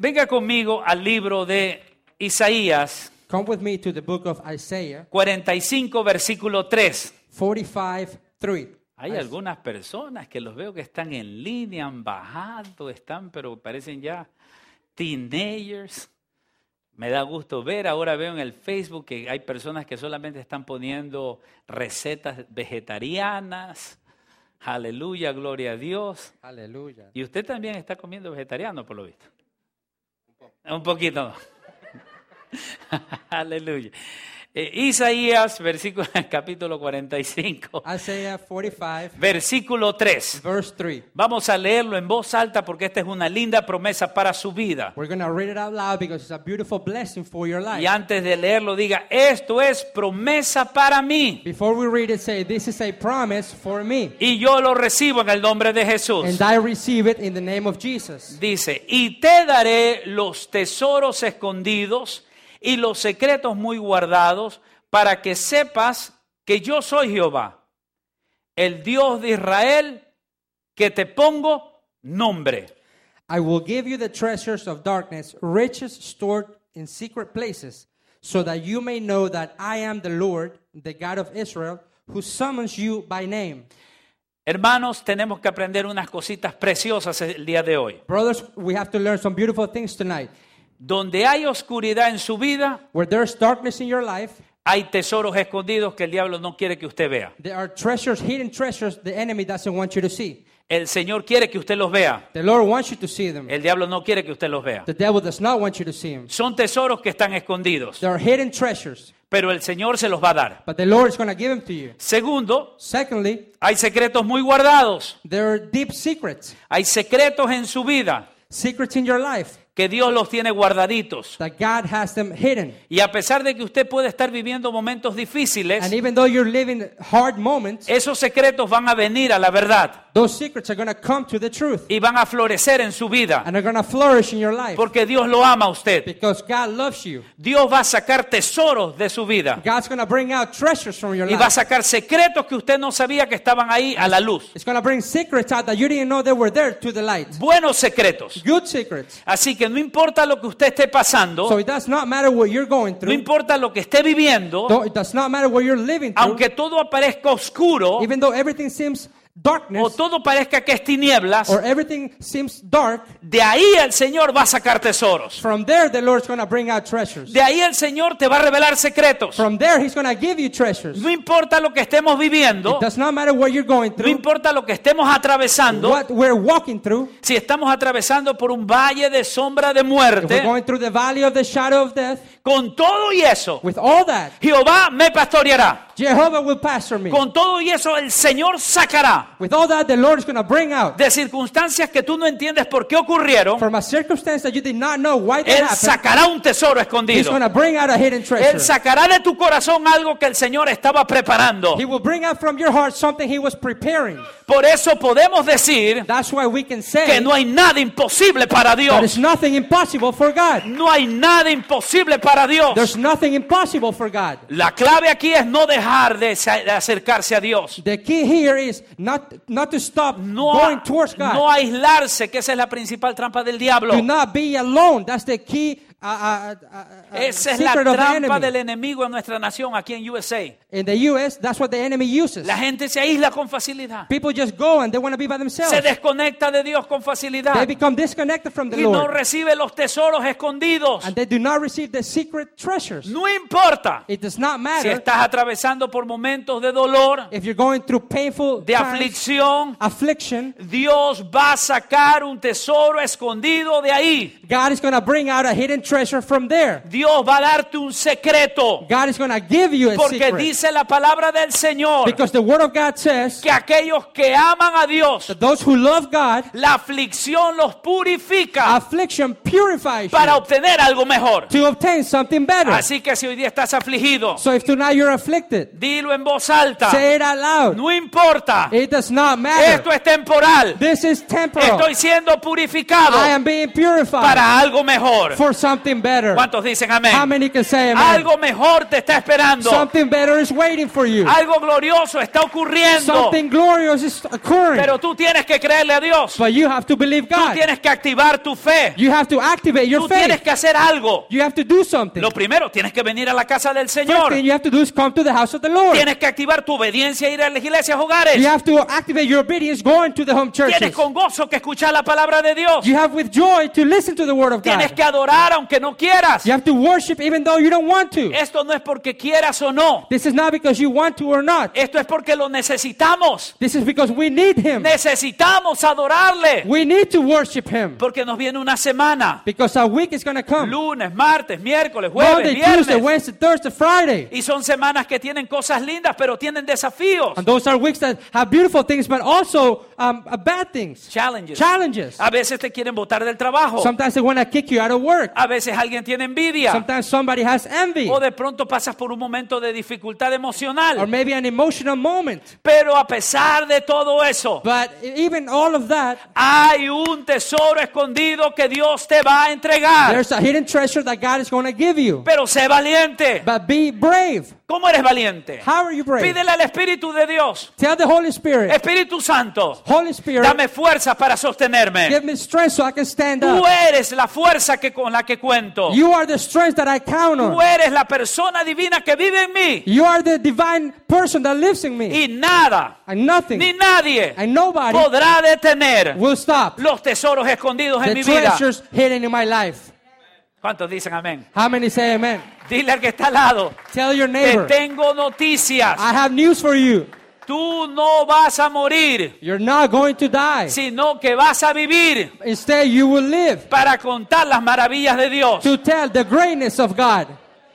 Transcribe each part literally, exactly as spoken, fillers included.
Venga conmigo al libro de Isaías. Come with me to the book of Isaiah cuarenta y cinco, versículo tres. forty-five, three. Hay algunas personas que los veo que están en línea, han bajado, están, pero parecen ya teenagers. Me da gusto ver, ahora veo en el Facebook que hay personas que solamente están poniendo recetas vegetarianas. Aleluya, gloria a Dios. Aleluya. Y usted también está comiendo vegetariano, por lo visto. Un poquito. Aleluya. Eh, Isaías, versículo, capítulo cuarenta y cinco. Isaiah forty-five, versículo tres. verse three. Vamos a leerlo en voz alta porque esta es una linda promesa para su vida. We're going to read it out loud because it's a beautiful blessing for your life. Y antes de leerlo diga, esto es promesa para mí. Before we read it, say, this is a promise for me. Y yo lo recibo en el nombre de Jesús. And I receive it in the name of Jesus. Dice, y te daré los tesoros escondidos y los secretos muy guardados, para que sepas que yo soy Jehová, el Dios de Israel, que te pongo nombre. I will give you the treasures of darkness, riches stored in secret places, so that you may know that I am the Lord, the God of Israel, who summons you by name. Hermanos, tenemos que aprender unas cositas preciosas el día de hoy. Brothers, we have to learn some beautiful things tonight. Donde hay oscuridad en su vida, Where there's darkness in your life, hay tesoros escondidos que el diablo no quiere que usted vea. there are treasures, hidden treasures the enemy doesn't want you to see. El Señor quiere que usted los vea. The Lord wants you to see them. El diablo no quiere que usted los vea. The devil does not want you to see them. Son tesoros que están escondidos, There are hidden treasures, pero el Señor se los va a dar. but the Lord is going to give them to you. Segundo, Secondly, hay secretos muy guardados. there are deep secrets, Hay secretos en su vida secrets in your life, que Dios los tiene guardaditos. that God has them hidden. Y a pesar de que usted puede estar viviendo momentos difíciles, And even though you're living hard moments, esos secretos van a venir a la verdad those secrets are going to come to the truth. y van a florecer en su vida. And they're going to flourish in your life. Porque Dios lo ama a usted. Because God loves you. Dios va a sacar tesoros de su vida. God's going to bring out treasures from your Y va a life. sacar secretos que usted no sabía que estaban ahí a la luz. It's going to bring secrets out that you didn't know they were there to the light. Buenos secretos. Good secrets. Así que no importa lo que usted esté pasando, So it does not matter what you're going no through. importa lo que esté viviendo, Don't- It does not matter what you're living through. aunque todo aparezca oscuro Even though everything seems o darkness todo parezca que es tinieblas, or everything seems dark, de ahí el Señor va a sacar tesoros. from there the Lord's going to bring out treasures. De ahí el Señor te va a revelar secretos. From there He's going to give you treasures. No importa lo que estemos viviendo, It does not matter what you're going no through, importa lo que estemos atravesando, what we're walking through. si estamos atravesando por un valle de sombra de If we're muerte, going through the valley of the shadow of death, con todo y eso, with all that, Jehová me pastoreará. Jehovah will pastor me. Con todo y eso, el Señor sacará With all that, the Lord is going to bring out de circunstancias que tú no entiendes por qué ocurrieron. from a circumstance that you did not know why that Él happened. sacará un tesoro He's escondido. going to bring out a hidden Él treasure. sacará de tu corazón algo que el Señor estaba preparando. He will bring out from your heart something He was preparing. Por eso podemos decir That's why we can que say no hay nada imposible para that is Dios. nothing impossible for God. No hay nada imposible para Dios. There's nothing impossible for God. La clave aquí es no dejar de sa- de acercarse a Dios. The key here is not, not to stop No, going towards God. no aislarse, que esa es la principal trampa del diablo. Do not be alone. That's the key uh, uh, uh, uh, Esa es la secret of the trampa enemy. del enemigo en nuestra nación, aquí en U S A. In the U S, that's what the enemy uses. La gente se aísla con facilidad. People just go and they want to be by themselves. Se desconecta de Dios con facilidad. They become disconnected from the Y no Lord. recibe los tesoros escondidos. And they do not receive the secret treasures. No importa It does not si matter estás atravesando por momentos de dolor, if you're going through painful de times, aflicción. affliction. Dios va a sacar un tesoro escondido de ahí. God is going to bring out a hidden treasure from there. Dios va a darte un secreto. God is going to give you a Porque secret. dice la palabra del Señor Because the Word of God says que aquellos que aman a Dios, that those who love God, la aflicción los purifica affliction purifies para you obtener algo mejor. to obtain something better. Así que si hoy día estás afligido, So if tonight you're afflicted, dilo en voz alta. say it out loud. No importa. It does not matter. Esto es temporal. This is temporal. Estoy siendo purificado I am being purified para algo mejor. for something something better. ¿Cuántos dicen amén? How many can say amen? Algo mejor te está esperando. Something better is waiting for you. Algo glorioso está ocurriendo. Something glorious is occurring. Pero tú tienes que creerle a Dios. But you have to believe Tú God. tienes que activar tu fe. You have to activate your Tú tienes faith. que hacer algo. You have to do something. Lo primero, tienes que venir a la casa del First Señor. thing you have to do is come to the house of the Lord. Tienes que activar tu obediencia e ir a las iglesias hogares. You have to activate your obedience going to the home Tienes churches. con gozo que escuchar la palabra de Dios. You have with joy to listen to the word of Tienes God. que adorar aunque no quieras. You have to worship even though you don't want to. Esto no es porque quieras o no. This is not because you want to or not. Esto es porque lo necesitamos. This is because we need Him. Necesitamos adorarle. We need to worship Him. Porque nos viene una semana. Because our week is going to come. Lunes, martes, miércoles, jueves, Monday, Tuesday, viernes. Wednesday, Thursday, Friday. Y son semanas que tienen cosas lindas, pero tienen desafíos. And those are weeks that have beautiful things, but also um, uh, bad things. Challenges. Challenges. A veces te quieren botar del trabajo. Sometimes they want to kick you out of work. A veces alguien tiene envidia. Sometimes somebody has envy. O de pronto pasas por un momento de dificultad Or emocional. maybe an emotional moment. Pero a pesar de todo eso, But even all of that, hay un tesoro escondido que Dios te va a entregar. there's a hidden treasure that God is going to give you. Pero sé valiente. But be brave. ¿Cómo eres valiente? How are you brave? Pídele al Espíritu de Dios. Tell the Holy Spirit, Espíritu Santo, Holy Spirit, dame fuerza para sostenerme. give me strength so I can stand Tú up. eres la fuerza que con la que cuento. You are the strength that I count Tú on. eres la persona divina que vive en mí. You are the divine person that lives in me. Y nada, And nothing ni nadie and nobody podrá detener will stop los tesoros escondidos en the mi vida. treasures hidden in my life. ¿Cuántos dicen amén? How many say amen? Dile al que está al lado, Tell your te neighbor, tengo noticias. I have news for you. Tú no vas a morir, You're not going to die. sino que vas a vivir Instead, you will live para contar las maravillas de Dios. to tell the greatness of God.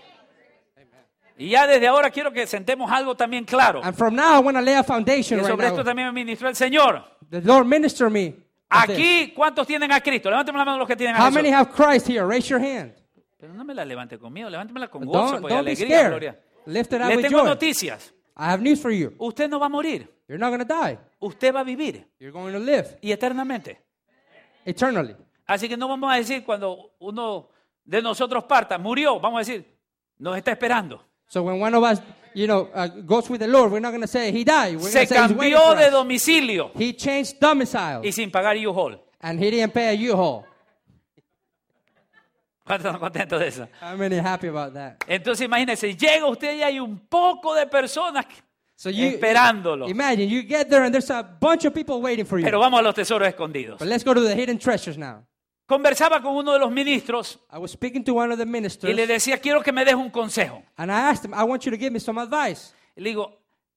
Y ya desde ahora quiero que sentemos algo también claro. And from now, I want to lay a foundation Y right sobre esto now. también me ministró el Señor. The Lord minister me. of this. Aquí, ¿cuántos tienen a Cristo? Levánteme la mano los que tienen a How Jesús. many have Christ here? Raise your hand. Pero no me la levante conmigo, levántemela con gozo, Don't, pues, don't be alegría, scared. gloria. Lift it up Le with tengo joy. noticias. I have news for you. Usted no va a morir. You're not going to die. Usted va a vivir You're going to live y eternamente. eternally. Así que no vamos a decir cuando uno de nosotros parta, murió, vamos a decir, nos está esperando. So when one of us, you know, uh, goes with the Lord, we're not going to say he died. We're Se going to say he's waiting cambió for de us. domicilio He changed domicile y sin pagar U-Haul. and he didn't pay a U-Haul. ¿Cuántos están contentos de eso? How many are happy about that? Entonces imagínense, llega usted y hay un poco de personas So you esperándolo. imagine you get there and there's a bunch of people waiting for you. Pero vamos a los tesoros escondidos. But let's go to the hidden treasures now. Conversaba con uno de los ministros I was speaking to one of the y ministers le decía, quiero que me des un consejo. and I asked him, I want you to give me some advice. Y le digo,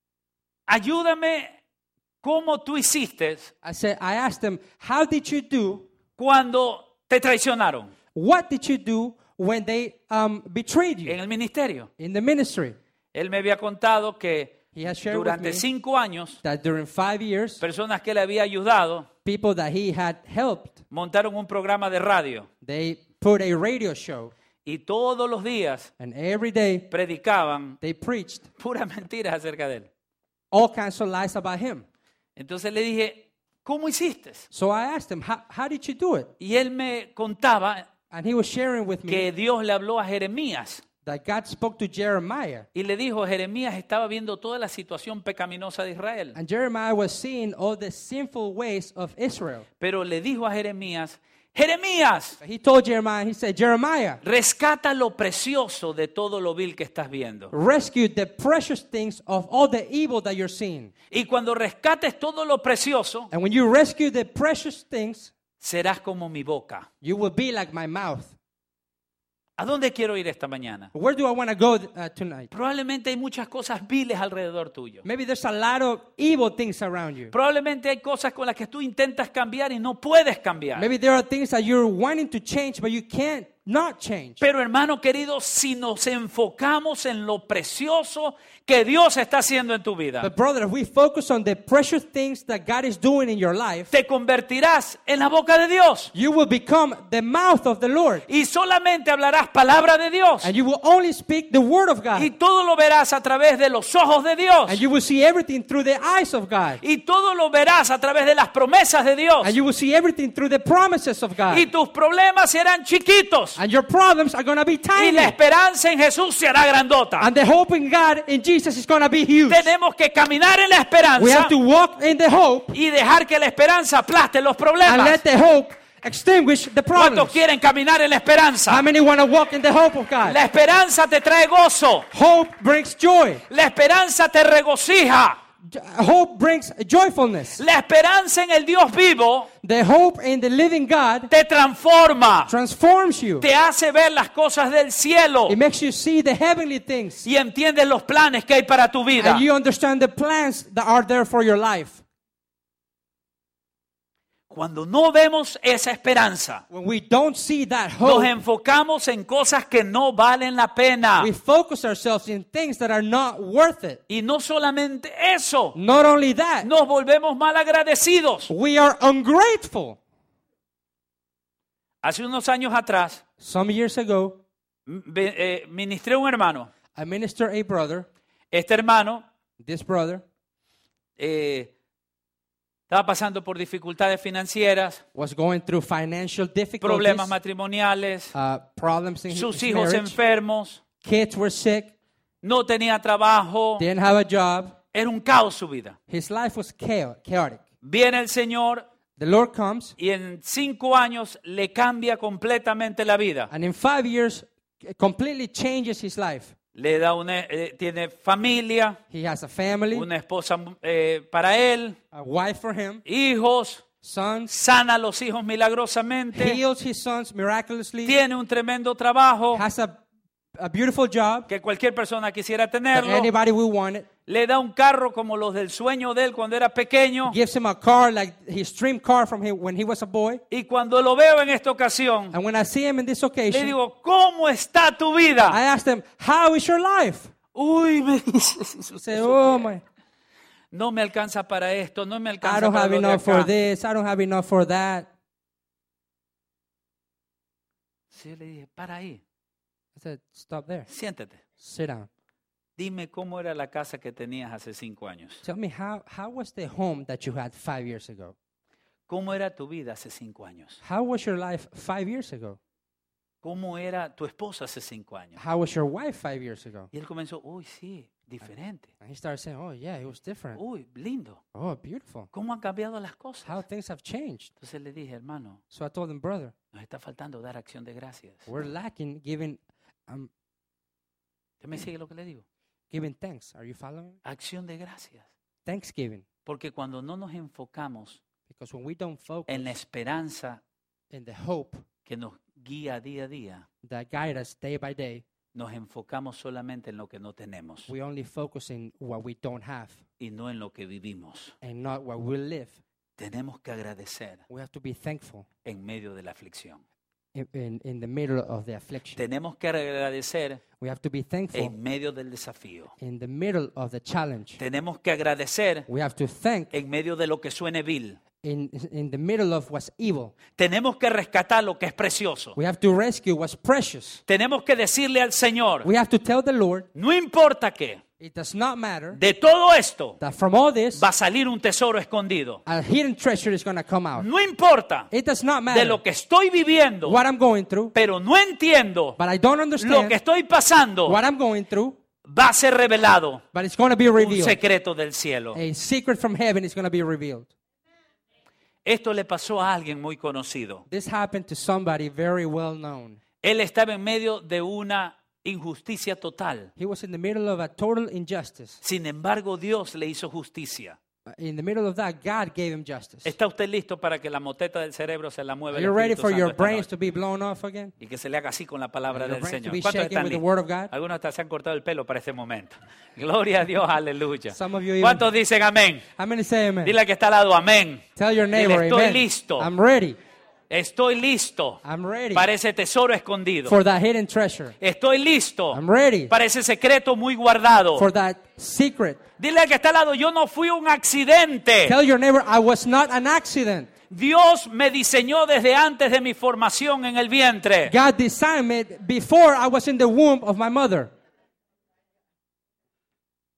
ayúdame cómo tú hiciste I said, I asked him, how did you do? cuando te traicionaron What did you do when they um, betrayed en you el ministerio. in the ministry? Él me había contado que He has shared with durante me cinco años, that during five years, personas que le había ayudado people that he had helped, montaron un programa de radio they put a radio show, y todos los días and every day predicaban they preached puras mentiras acerca de él. all kinds of lies about him. Entonces le dije, ¿cómo hiciste? So I asked him, how, how did you do it? Y él me contaba And he was sharing with me que Dios le habló a Jeremías that God spoke to Jeremiah. y le dijo, Jeremías estaba viendo toda la situación pecaminosa de Israel. And Jeremiah was seeing all the sinful ways of Israel. Pero le dijo a Jeremías, Jeremías, He told Jeremiah, he said, Jeremiah, rescata lo precioso de todo lo vil que estás viendo. rescue the precious things of all the evil that you're seeing. Y cuando rescates todo lo precioso, And when you rescue the precious things, serás como mi boca. you will be like my mouth. ¿A dónde quiero ir esta mañana? Where do I want to go uh, tonight? Probablemente hay muchas cosas viles alrededor tuyo. Maybe there's a lot of evil things around you. Probablemente hay cosas con las que tú intentas cambiar y no puedes cambiar. Maybe there are things that you're wanting to change, but you can't not change. Pero hermano querido, si nos enfocamos en lo precioso que Dios está haciendo en tu vida, But brother, if we focus on the precious things that God is doing in your life, te convertirás en la boca de Dios. you will become the mouth of the Lord. Y solamente hablarás palabra de Dios. And you will only speak the word of God. Y todo lo verás a través de los ojos de Dios. And you will see everything through the eyes of God. Y todo lo verás a través de las promesas de Dios. And you will see everything through the promises of God. Y tus problemas serán chiquitos chiquitos. And your problems are going to be Y tiny. la esperanza en Jesús será grandota. And the hope in God, in Jesus, is going to be huge. Tenemos que caminar en la We esperanza have to walk in the hope y dejar que la esperanza aplaste los and problemas. let the hope extinguish the ¿Cuántos problems. quieren caminar en la esperanza? How many want to walk in the hope of God? La esperanza te trae gozo. Hope brings joy. La esperanza te regocija. J- Hope brings joyfulness. La esperanza en el Dios vivo The hope in the living God te transforma. transforms you. Te hace ver las cosas del cielo. It makes you see the heavenly things. Y entiendes los planes que hay para tu vida. And you understand the plans that are there for your life. Cuando no vemos esa esperanza, When we don't see that nos hope, enfocamos en cosas que no valen la pena. we focus ourselves in things that are not worth it. Y no solamente eso, Not only that, nos volvemos mal agradecidos. we are ungrateful. Hace unos años atrás, Some years ago, m- ve- eh, ministré a un hermano. I ministered a brother. Este hermano This brother eh, estaba pasando por dificultades financieras, was going through financial difficulties, problemas matrimoniales, uh, problems in sus his hijos marriage. enfermos, Kids were sick, no tenía trabajo, didn't have a job. era un caos su vida. His life was chao- chaotic. Viene el Señor The Lord comes, y en cinco años le cambia completamente la vida. and in five years, completely changes his life. Le da una, eh, tiene familia, He has a family, una esposa eh, para él, a wife for him, hijos, sons, sana a los hijos milagrosamente, heals his sons miraculously, tiene un tremendo trabajo has a, a beautiful job que cualquier persona quisiera that tenerlo, anybody will want it. le da un carro como los del sueño de él cuando era pequeño, Gives him a car like his dream car from him when he was a boy. y cuando lo veo en esta ocasión, And when I see him in this le occasion, digo, ¿cómo está tu vida? I asked him, "How is your life?" Uy, me He said, "Oh my, no me alcanza para esto, no me I alcanza don't para have lo de enough for acá. this. I don't have enough for that." Sí, le dije, para ahí, I said, "Stop there. siéntate. Sit down. Dime cómo era la casa que tenías hace cinco años. Tell me how how was the home that you had five years ago? ¿Cómo era tu vida hace cinco años? How was your life five years ago? ¿Cómo era tu esposa hace cinco años? How was your wife five years ago?" Y él comenzó, uy, sí, diferente. And he started saying, "Oh yeah, it was different. Uy, lindo. Oh, beautiful. ¿Cómo han cambiado las cosas? How things have changed." Entonces le dije, hermano, So I told him, "Brother, nos está faltando dar acción de gracias. we're lacking giving um ¿Usted me sigue lo que le digo? giving thanks. Are you following? Acción de gracias. Thanksgiving. Porque cuando no nos enfocamos Because when we don't focus en la esperanza in the hope que nos guía día a día, that guide us day by day, nos enfocamos solamente en lo que no tenemos we only focus in what we don't have y no en lo que vivimos. and not what we live. Tenemos que agradecer We have to be thankful en medio de la aflicción. in, in, in the middle of the affliction. Tenemos que agradecer We have to be thankful en medio del desafío. in the middle of the challenge. Tenemos que agradecer We have to thank en medio de lo que suene vil. in, in the middle of what's evil. Tenemos que rescatar lo que es precioso. We have to rescue what's precious. Tenemos que decirle al Señor, We have to tell the Lord, no importa qué, it does not matter de todo esto that from all this, va a salir un tesoro escondido. a hidden treasure is going to come out. No importa It does not de matter lo que estoy viviendo, what I'm going through, pero no entiendo but I don't lo understand que estoy pasando, what I'm going through, va a ser revelado but it's going to be un revealed. secreto del cielo. A secret from heaven is going to be revealed. Esto le pasó a alguien muy conocido. This happened to somebody very well known. Él estaba en medio de una injusticia total. He was in the middle of a total injustice. Sin embargo, Dios le hizo justicia. In the middle of that, God gave him justice. ¿Está usted listo para que la moteta del cerebro se la mueva Are el you ready Espíritu for Santo your esta brains noche? to be blown off again? Y que se le haga así con la palabra And your del brains to Señor. be ¿Cuántos shaken están with the listos? word of God? Algunos hasta se han cortado el pelo para este momento. Gloria a Dios, aleluya. Some of you even- ¿Cuántos dicen amén? How many say amen? Dile al que está al lado, amén. Tell your Dile, neighbor, estoy amen. listo. I'm ready. Estoy listo I'm ready para ese tesoro escondido. for that hidden treasure. Estoy listo I'm ready para ese secreto muy guardado. for that secret. Dile al que está al lado, yo no fui un accidente. Tell your neighbor, I was not an accident. Dios me diseñó desde antes de mi formación en el vientre. God designed me before I was in the womb of my mother.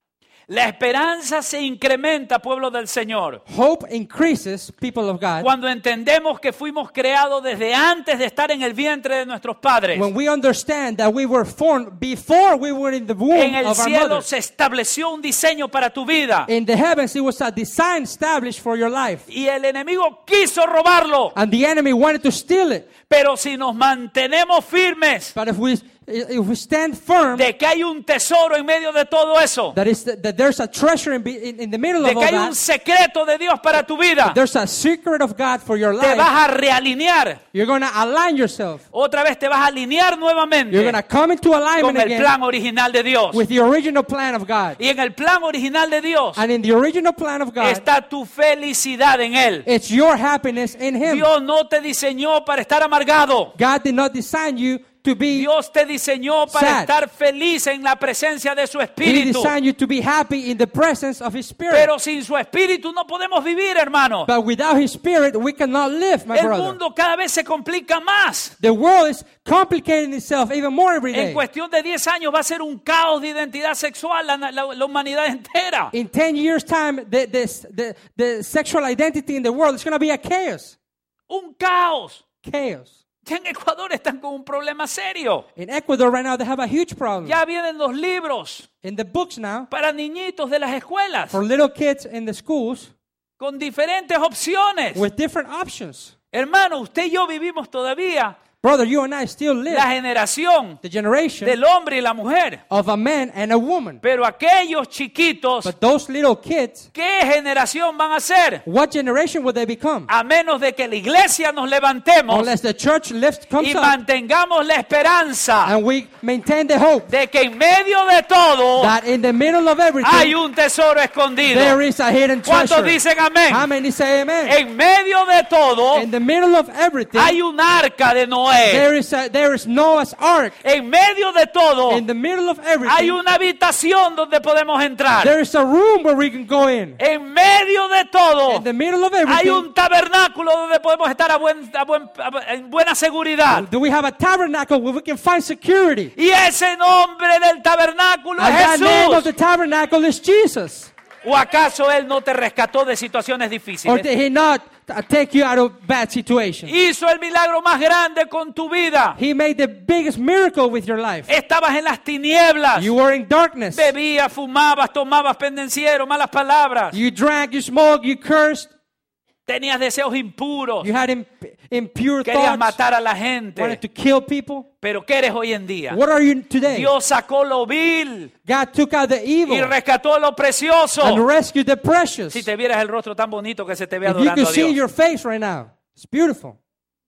La esperanza se incrementa, pueblo del Señor, Hope increases, people of God, cuando entendemos que fuimos creados desde antes de estar en el vientre de nuestros padres. when we understand that we were formed before we were in the womb En el of our cielo mother. se estableció un diseño para tu vida In the heavens, it was a design established for your life. y el enemigo quiso robarlo. And the enemy wanted to steal it. Pero si nos mantenemos firmes But if we if we stand firm, de que hay un tesoro en medio de todo eso, that is that there's a treasure in, be- in, in the middle de of all que hay un that, secreto de Dios para tu vida, there's a secret of God for your te life. vas a realinear. You're going to align yourself. Otra vez te vas a alinear You're nuevamente going to come into alignment con el again plan original de Dios. with the original plan of God. Y en el plan original de Dios And in the original plan of God, está tu felicidad en Él. it's your happiness in Him. Dios no te diseñó para estar amargado. God did not design you to be, Dios te diseñó para sad. estar feliz en la presencia de su He Espíritu. designed you to be happy in the presence of His Spirit. Pero sin su Espíritu no podemos vivir, hermano. But without His Spirit, we cannot live, my El brother. mundo cada vez se complica más. The world is complicating itself even more every En day. cuestión de diez años va a ser un caos de identidad sexual la, la- la humanidad entera. In ten years' time, the, the, the, the sexual identity in the world is going to be a chaos. Un caos. Chaos. Ya en Ecuador están con un problema serio. In Ecuador right now, they have a huge problem. Ya vienen los libros In the books now, para niñitos de las escuelas for little kids in the schools, con diferentes opciones. with different options. Hermano, usted y yo vivimos todavía Brother, you and I still live la generación the generation del hombre y la mujer. of a man and a woman. Pero aquellos chiquitos, But those little kids, ¿qué generación van a ser? what generation will they become? A menos de que la iglesia nos levantemos Unless the church lifts, comes y up, mantengamos la esperanza and we maintain the hope de que en medio de todo that in the middle of hay everything, un tesoro escondido. there is a hidden ¿Cuántos treasure. dicen amén? How many say amen? En medio de todo In the middle of everything, hay un arca de Noé. there is a, there is Noah's ark. En medio de todo In the middle of hay everything, una habitación donde podemos entrar. there is a room where we can go in. En medio de todo In the middle of hay everything, un tabernáculo donde podemos estar a buen, a buen- a- en buena seguridad. do we have a tabernacle where we can find security? Y ese nombre del tabernáculo And es that name of the Jesús. tabernacle is Jesus. ¿O acaso Él no te rescató de situaciones Or difíciles? did He not uh, take you out of bad situations? Hizo el milagro más grande con tu vida. He made the biggest miracle with your life. Estabas en las tinieblas. You were in darkness. Bebías, fumabas, tomabas pendenciero, malas palabras. You drank, you smoked, you cursed, Tenías deseos impuros. you had imp- impure Querías thoughts, matar a la wanted gente. to kill people. Pero ¿qué eres hoy en día? What are you today? Dios sacó lo vil God took out the y evil rescató lo and precioso. rescued the precious. Si te vieras el rostro tan bonito que se te ve If you adorando could a see Dios. your face right now, it's beautiful.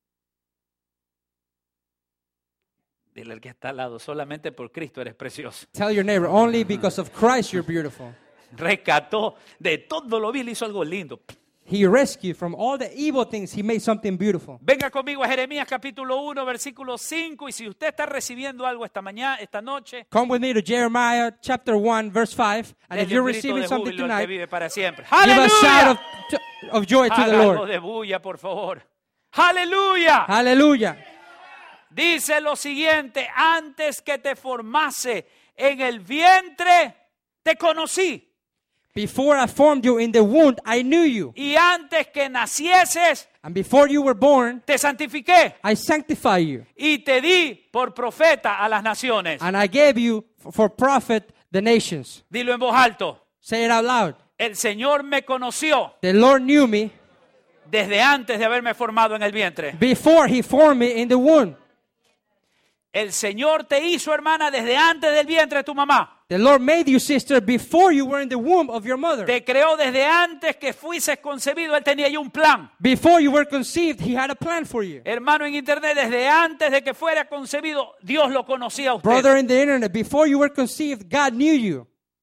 Dile al que está al lado, solamente por Cristo eres precioso. Tell your neighbor, only because of Christ you're beautiful. Rescató de todo lo vil, hizo algo lindo. He rescued from all the evil things. He made something beautiful. Venga conmigo a Jeremías capítulo uno, versículo cinco. Y si usted está recibiendo algo esta mañana, esta noche, Come with me to Jeremiah chapter one, verse five. And if dele you're un grito receiving de something júbilo al que tonight, vive para siempre. give a shout ¡Aleluya! of, of joy to the Haga algo Lord. de bulla, por favor. ¡Aleluya! Hallelujah. Dice lo siguiente: antes que te formase en el vientre, te conocí. Before I formed you in the womb, I knew you. Y antes que nacieses, And before you were born, te santifiqué. I sanctified you. Y te di por profeta a las naciones. And I gave you f- for prophet the nations. Dilo en voz alto. Say it out loud. El Señor me conoció The Lord knew me desde antes de haberme formado en el vientre. before He formed me in the womb. El Señor te hizo, hermana, desde antes del vientre de tu mamá. The Lord made you, sister, before you were in the womb of your mother. Te creó desde antes que fuises concebido. Él tenía ya un plan. Before you were conceived, He had a plan for you. Hermano, en internet, desde antes de que fuera concebido, Dios lo conocía a usted. Brother, in the internet, before you were conceived, God knew you.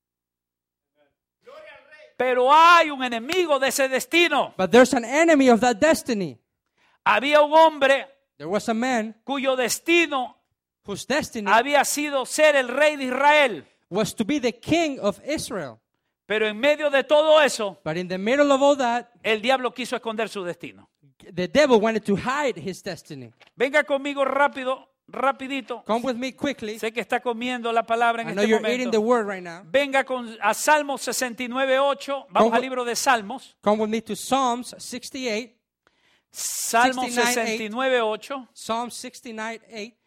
Pero hay un enemigo de ese destino. But there's an enemy of that destiny. Había un hombre There was a man cuyo destino whose destiny había sido ser el rey de Israel. was to be the king of Israel. Pero en medio de todo eso, But in the middle of all that, el diablo quiso esconder su destino. the devil wanted to hide his destiny. Venga conmigo rápido rapidito. Come with me quickly. Sé que está comiendo la palabra en I know este you're eating the momento. word right now. Venga con, a Salmos sesenta y nueve, ocho. Vamos Come al with- libro de Salmos. Come with me to Psalms sixty-eight. Salmos sesenta y nueve, sesenta y nueve, ocho. Psalm sixty-nine, eight.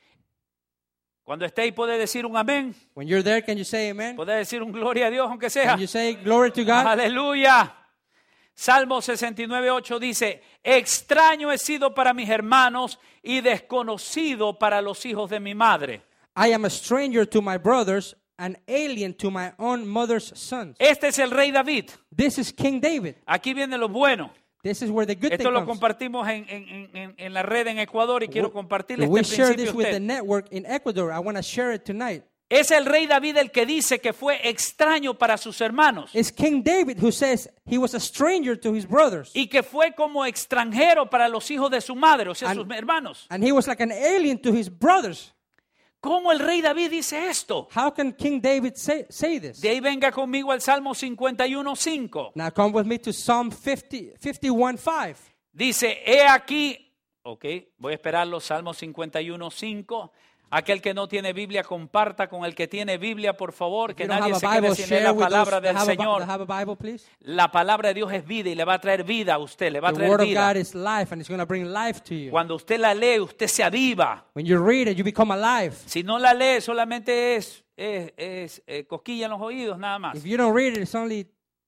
Cuando esté ahí puede decir un amén. When you're there, can you say amen? Puede decir un gloria a Dios, aunque sea. Can you say glory to God? Aleluya. Salmo sesenta y nueve, ocho dice, extraño he sido para mis hermanos y desconocido para los hijos de mi madre. I am a stranger to my brothers, an alien to my own mother's sons. Este es el rey David. This is King David. Aquí viene lo bueno. This is where the good Esto thing lo comes. compartimos en, en, en, en la red en Ecuador y quiero compartirle We este share principio this a with the usted. network in Ecuador. I want to share it tonight. Es el rey David el que dice que fue extraño para sus hermanos It's King David who says he was a stranger to his brothers. y que fue como extranjero para los hijos de su madre, o sea, And- sus hermanos. And he was like an alien to his brothers. ¿Cómo el rey David dice esto? How can King David say, say this? De ahí venga conmigo al Salmo cincuenta y uno, cinco. Now come with me to Psalm fifty, fifty-one, five. Dice, he aquí, ok, voy a esperar los Salmos cincuenta y uno, cinco. Aquel que no tiene Biblia, comparta con el que tiene Biblia, por favor, que If you don't nadie have se a quede Bible, sin leer share la with those palabra that del have a, Bi- Señor. that have a Bible, please. La palabra de Dios es vida y le va a traer vida a usted, le va a The traer Word of vida. God is life, and it's going to bring life to you. Cuando usted la lee, usted se aviva. When you read it, you become alive. Si no la lee, solamente es, es, es eh, cosquilla en los oídos, nada más. If you don't read it, it's only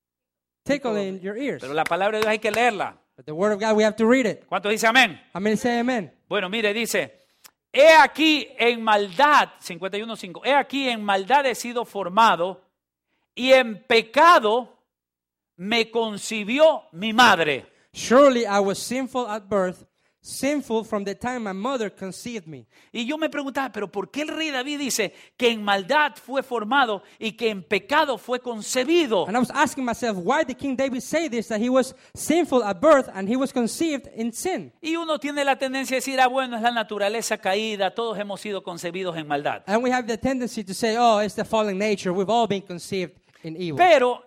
tickling your ears. Pero la palabra de Dios hay que leerla. But the Word of God, we have to read it. ¿Cuántos dice amén? How many say amen? Bueno, mire, dice, he aquí en maldad, cincuenta y uno, cinco, he aquí en maldad he sido formado y en pecado me concibió mi madre. Surely I was sinful at birth, sinful from the time my mother conceived me. Y yo me preguntaba, pero ¿por qué el rey David dice que en maldad fue formado y que en pecado fue concebido? And I was asking myself, why did King David say this, that he was sinful at birth and he was conceived in sin? Y uno tiene la tendencia a decir, ah, bueno, es la naturaleza caída, todos hemos sido concebidos en maldad. And we have the tendency to say, oh, it's the fallen nature. We've all been conceived in evil. Pero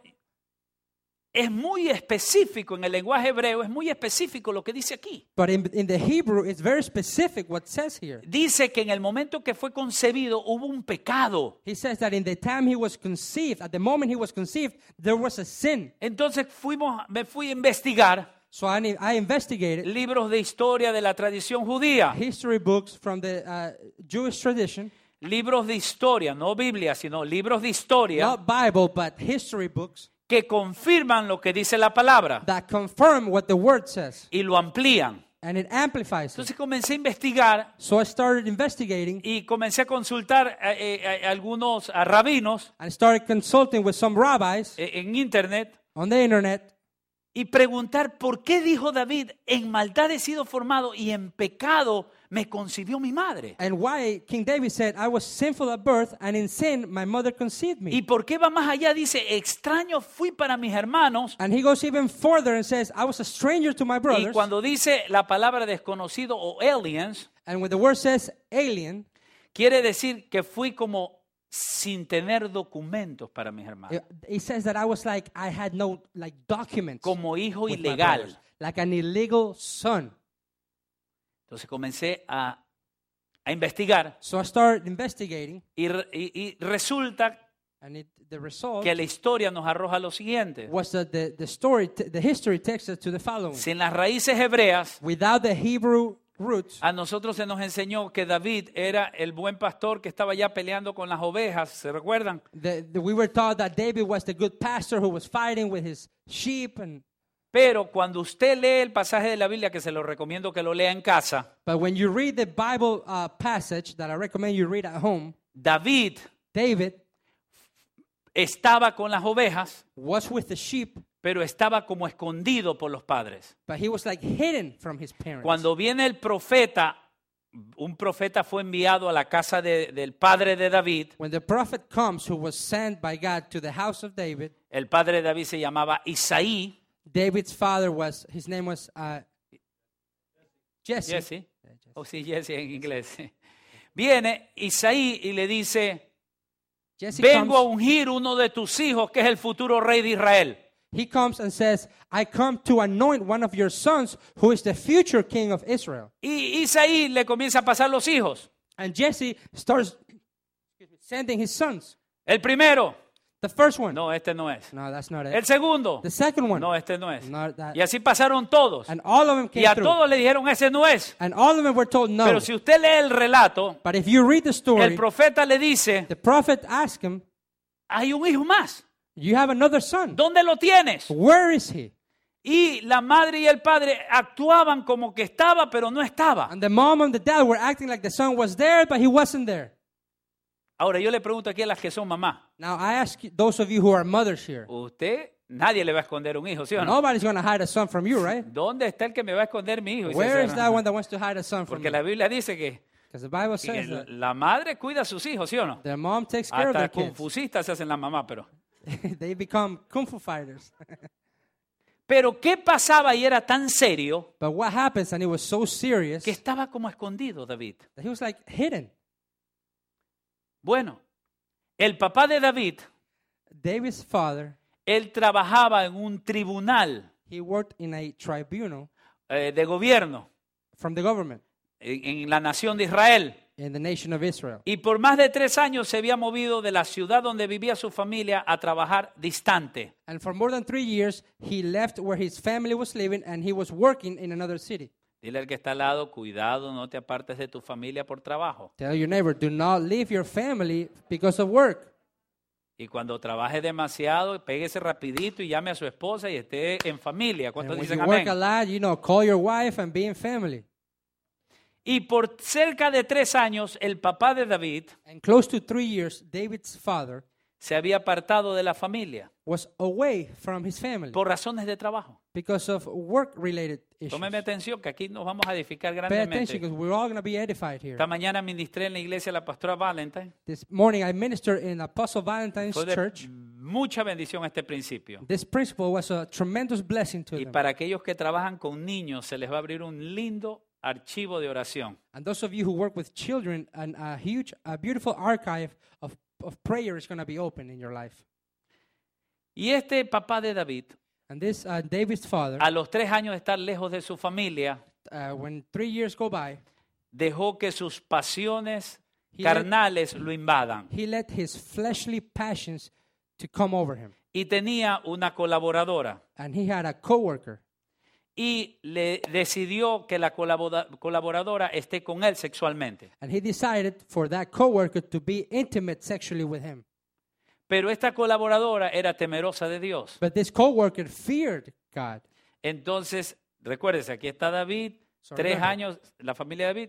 es muy específico en el lenguaje hebreo, es muy específico lo que dice aquí. But in, in the Hebrew, it's very specific what it says here. Dice que en el momento que fue concebido hubo un pecado. He says that in the time he was conceived, at the moment he was conceived, there was a sin. Entonces fuimos, me fui a investigar So I, I investigated libros de historia de la tradición judía, history books from the uh, Jewish tradition, libros de historia, no Biblia, sino libros de historia not Bible, but history books que confirman lo que dice la palabra that confirm what the word says, y lo amplían. and it amplifies it. Entonces comencé a investigar So I started investigating y comencé a consultar a, a- a algunos a rabinos and started consulting with some rabbis eh, en internet on the internet y preguntar por qué dijo David, en maldad he sido formado y en pecado me concibió mi madre. and why King David said, I was sinful at birth, and in sin my mother conceived me. Y por qué va más allá, dice, extraño fui para mis hermanos. And he goes even further and says, I was a stranger to my Y brothers. cuando dice la palabra desconocido o aliens, And when the word says alien, quiere decir que fui como sin tener documentos para mis hermanos, it, it says that I was like, I had no like documents como hijo with my ilegal. brothers, like an illegal son. Entonces comencé a, a investigar So I started investigating, y, re- y- y resulta and it, the result que la historia nos arroja lo siguiente. was that the, the story, t- the history takes us to the following. Sin las raíces hebreas, Without the Hebrew roots, a nosotros se nos enseñó que David era el buen pastor que estaba ya peleando con las ovejas, ¿se recuerdan? the, the, we were taught that David was the good pastor who was fighting with his sheep. And Pero cuando usted lee el pasaje de la Biblia, que se lo recomiendo que lo lea en casa, but when you read the Bible uh, passage that I recommend you read at home, David David estaba con las ovejas, was with the sheep, pero estaba como escondido por los padres. but he was like hidden from his parents. Cuando viene el profeta, un profeta fue enviado a la casa de- del padre de David. When the prophet comes who was sent by God to the house of David, El padre de David se llamaba Isaí. David's father was, his name was uh, Jesse. Jesse. Oh, sí, Jesse en inglés. Viene Isaí y le dice, Jesse vengo a comes, ungir uno de tus hijos que es el futuro rey de Israel. he comes and says, I come to anoint one of your sons who is the future king of Israel. Y Isaí le comienza a pasar los hijos. And Jesse starts excuse me, sending his sons. El primero, The first one. no, este no es. No, that's not it. El segundo, The second one. no, este no es. Not that. Y así pasaron todos. And all of them Y came a through. todos le dijeron, ese no es. And all of them were told no. Pero si usted lee el relato, But if you read the el story, profeta le dice, the prophet asked him, hay un hijo más. you have another son. ¿Dónde lo tienes? Where is he? Y la madre y el padre actuaban como que estaba, pero no estaba. And the mom and the dad were acting like the son was there, but he wasn't there. Ahora yo le pregunto aquí a las que son mamás. Now, I ask you, those of you who are mothers here, Usted, nadie le va a esconder un hijo, ¿sí o no? nobody's going to hide a son from you, right? ¿Dónde está el que me va a esconder mi hijo? Dice Where ese is that hermano. one that wants to hide a son from Porque you? la Biblia dice que, Because the Bible que says that la madre cuida a sus hijos, ¿sí o no? the mom takes care of Hasta their kids. confusistas se hacen la mamá, pero... They become kung fu fighters. Pero ¿qué pasaba y era tan serio But what happens, and it was so serious, que estaba como escondido David? that he was like hidden. Bueno, el papá de David, David's father, él trabajaba en un tribunal he worked in a tribunal eh, de gobierno from the government en, en la nación de Israel. in the nation of Israel. Y por más de tres años se había movido de la ciudad donde vivía su familia a trabajar distante. And for more than three years, he left where his family was living and he was working in another city. Dile al que está al lado, cuidado, no te apartes de tu familia por trabajo. Tell your neighbor, do not leave your family because of work. Y cuando trabaje demasiado, péguese rapidito y llame a su esposa y esté en familia. And ¿Cuántos when dicen you work amén? a lot, you know, call your wife and be in family. Y por cerca de tres años, el papá de David And close to three years, David's father se había apartado de la familia was away from his family por razones de trabajo. because of work-related issues. Tómeme atención que aquí nos vamos a edificar Pay attention grandemente. because we're all going to be edified here. Esta mañana ministré en la iglesia de la pastora Valentine. This morning, I ministered in Apostle Valentine's Fue de church. mucha bendición este principio. This principle was a tremendous blessing to Y them. para aquellos que trabajan con niños, se les va a abrir un lindo archivo de oración. And those of you who work with children, and a huge, a beautiful archive of, of prayer is going to be open in your life. Y este papá de David, And this uh, David's father, a los tres años de estar lejos de su familia, uh, when three years go by, dejó que sus pasiones He carnales lo invadan. he let his fleshly passions to come over him. Y tenía una colaboradora. And he had a coworker. Y le decidió que la colabora- colaboradora esté con él sexualmente. And he decided for that coworker to be intimate sexually with him. Pero esta colaboradora era temerosa de Dios. But this coworker feared God. Entonces, recuérdese, aquí está David, So tres remember- años, la familia de David,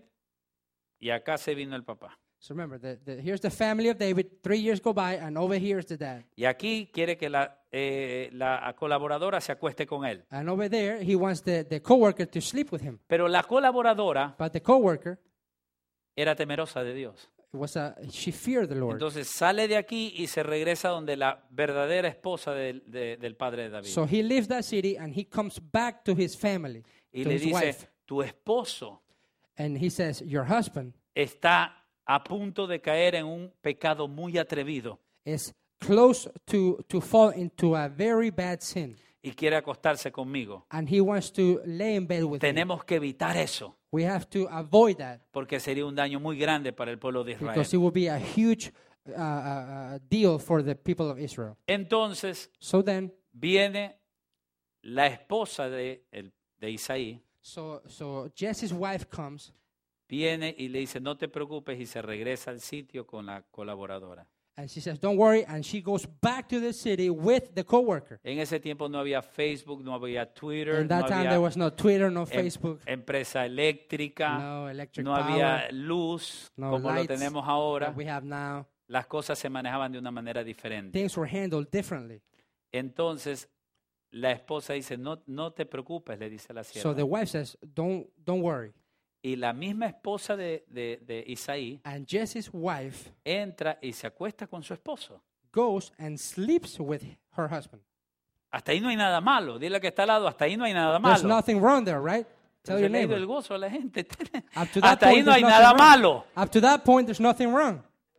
y acá se vino el papá. So remember, the, the, here's the family of David. Three years go by, and over here is the dad. Y aquí quiere que la, eh, la colaboradora se acueste con él. And over there, he wants the, the coworker to sleep with him. Pero la colaboradora But the coworker era temerosa de Dios. was a she feared the Lord. Entonces sale de aquí y se regresa donde la verdadera esposa del, de- del padre de David. So he leaves that city and he comes back to his family, Y to le his dice, wife, tu esposo and he says, "Your husband está a punto de caer en un pecado muy atrevido is close to to fall into a very bad sin, y quiere acostarse conmigo. and he wants to lay in bed with me. Tenemos que evitar eso We have to avoid that porque sería un daño muy grande para el pueblo de Israel. because it will be a huge uh, uh, uh, deal for the people of Israel." Entonces So then, viene la esposa de, el- de Isaí, so so Jesse's wife comes. viene y le dice, no te preocupes, y se regresa al sitio con la colaboradora. And she says, "Don't worry," and she goes back to the city with the coworker. En ese tiempo no había Facebook, no había Twitter, In that no time, había there was no Twitter, no em- Facebook, empresa eléctrica, no electric no power había luz no como lo lights tenemos ahora. that we have now. Las cosas se manejaban de una manera diferente. Things were handled differently. Entonces, la esposa dice, no, no te preocupes, le dice a la So sierva. the wife says, "Don't don't worry." Y la misma esposa de, de, de Isaí And Jesse's wife entra y se acuesta con su esposo. goes and sleeps with her husband. Hasta ahí no hay nada malo. Dile al que está al lado, hasta ahí no hay nada There's malo. nothing wrong there, right? Tell Se your le ha ido neighbor. el gozo a la gente. Up to that Hasta ahí point, no hay there's nada nothing wrong. malo. Up to that point, there's nothing wrong.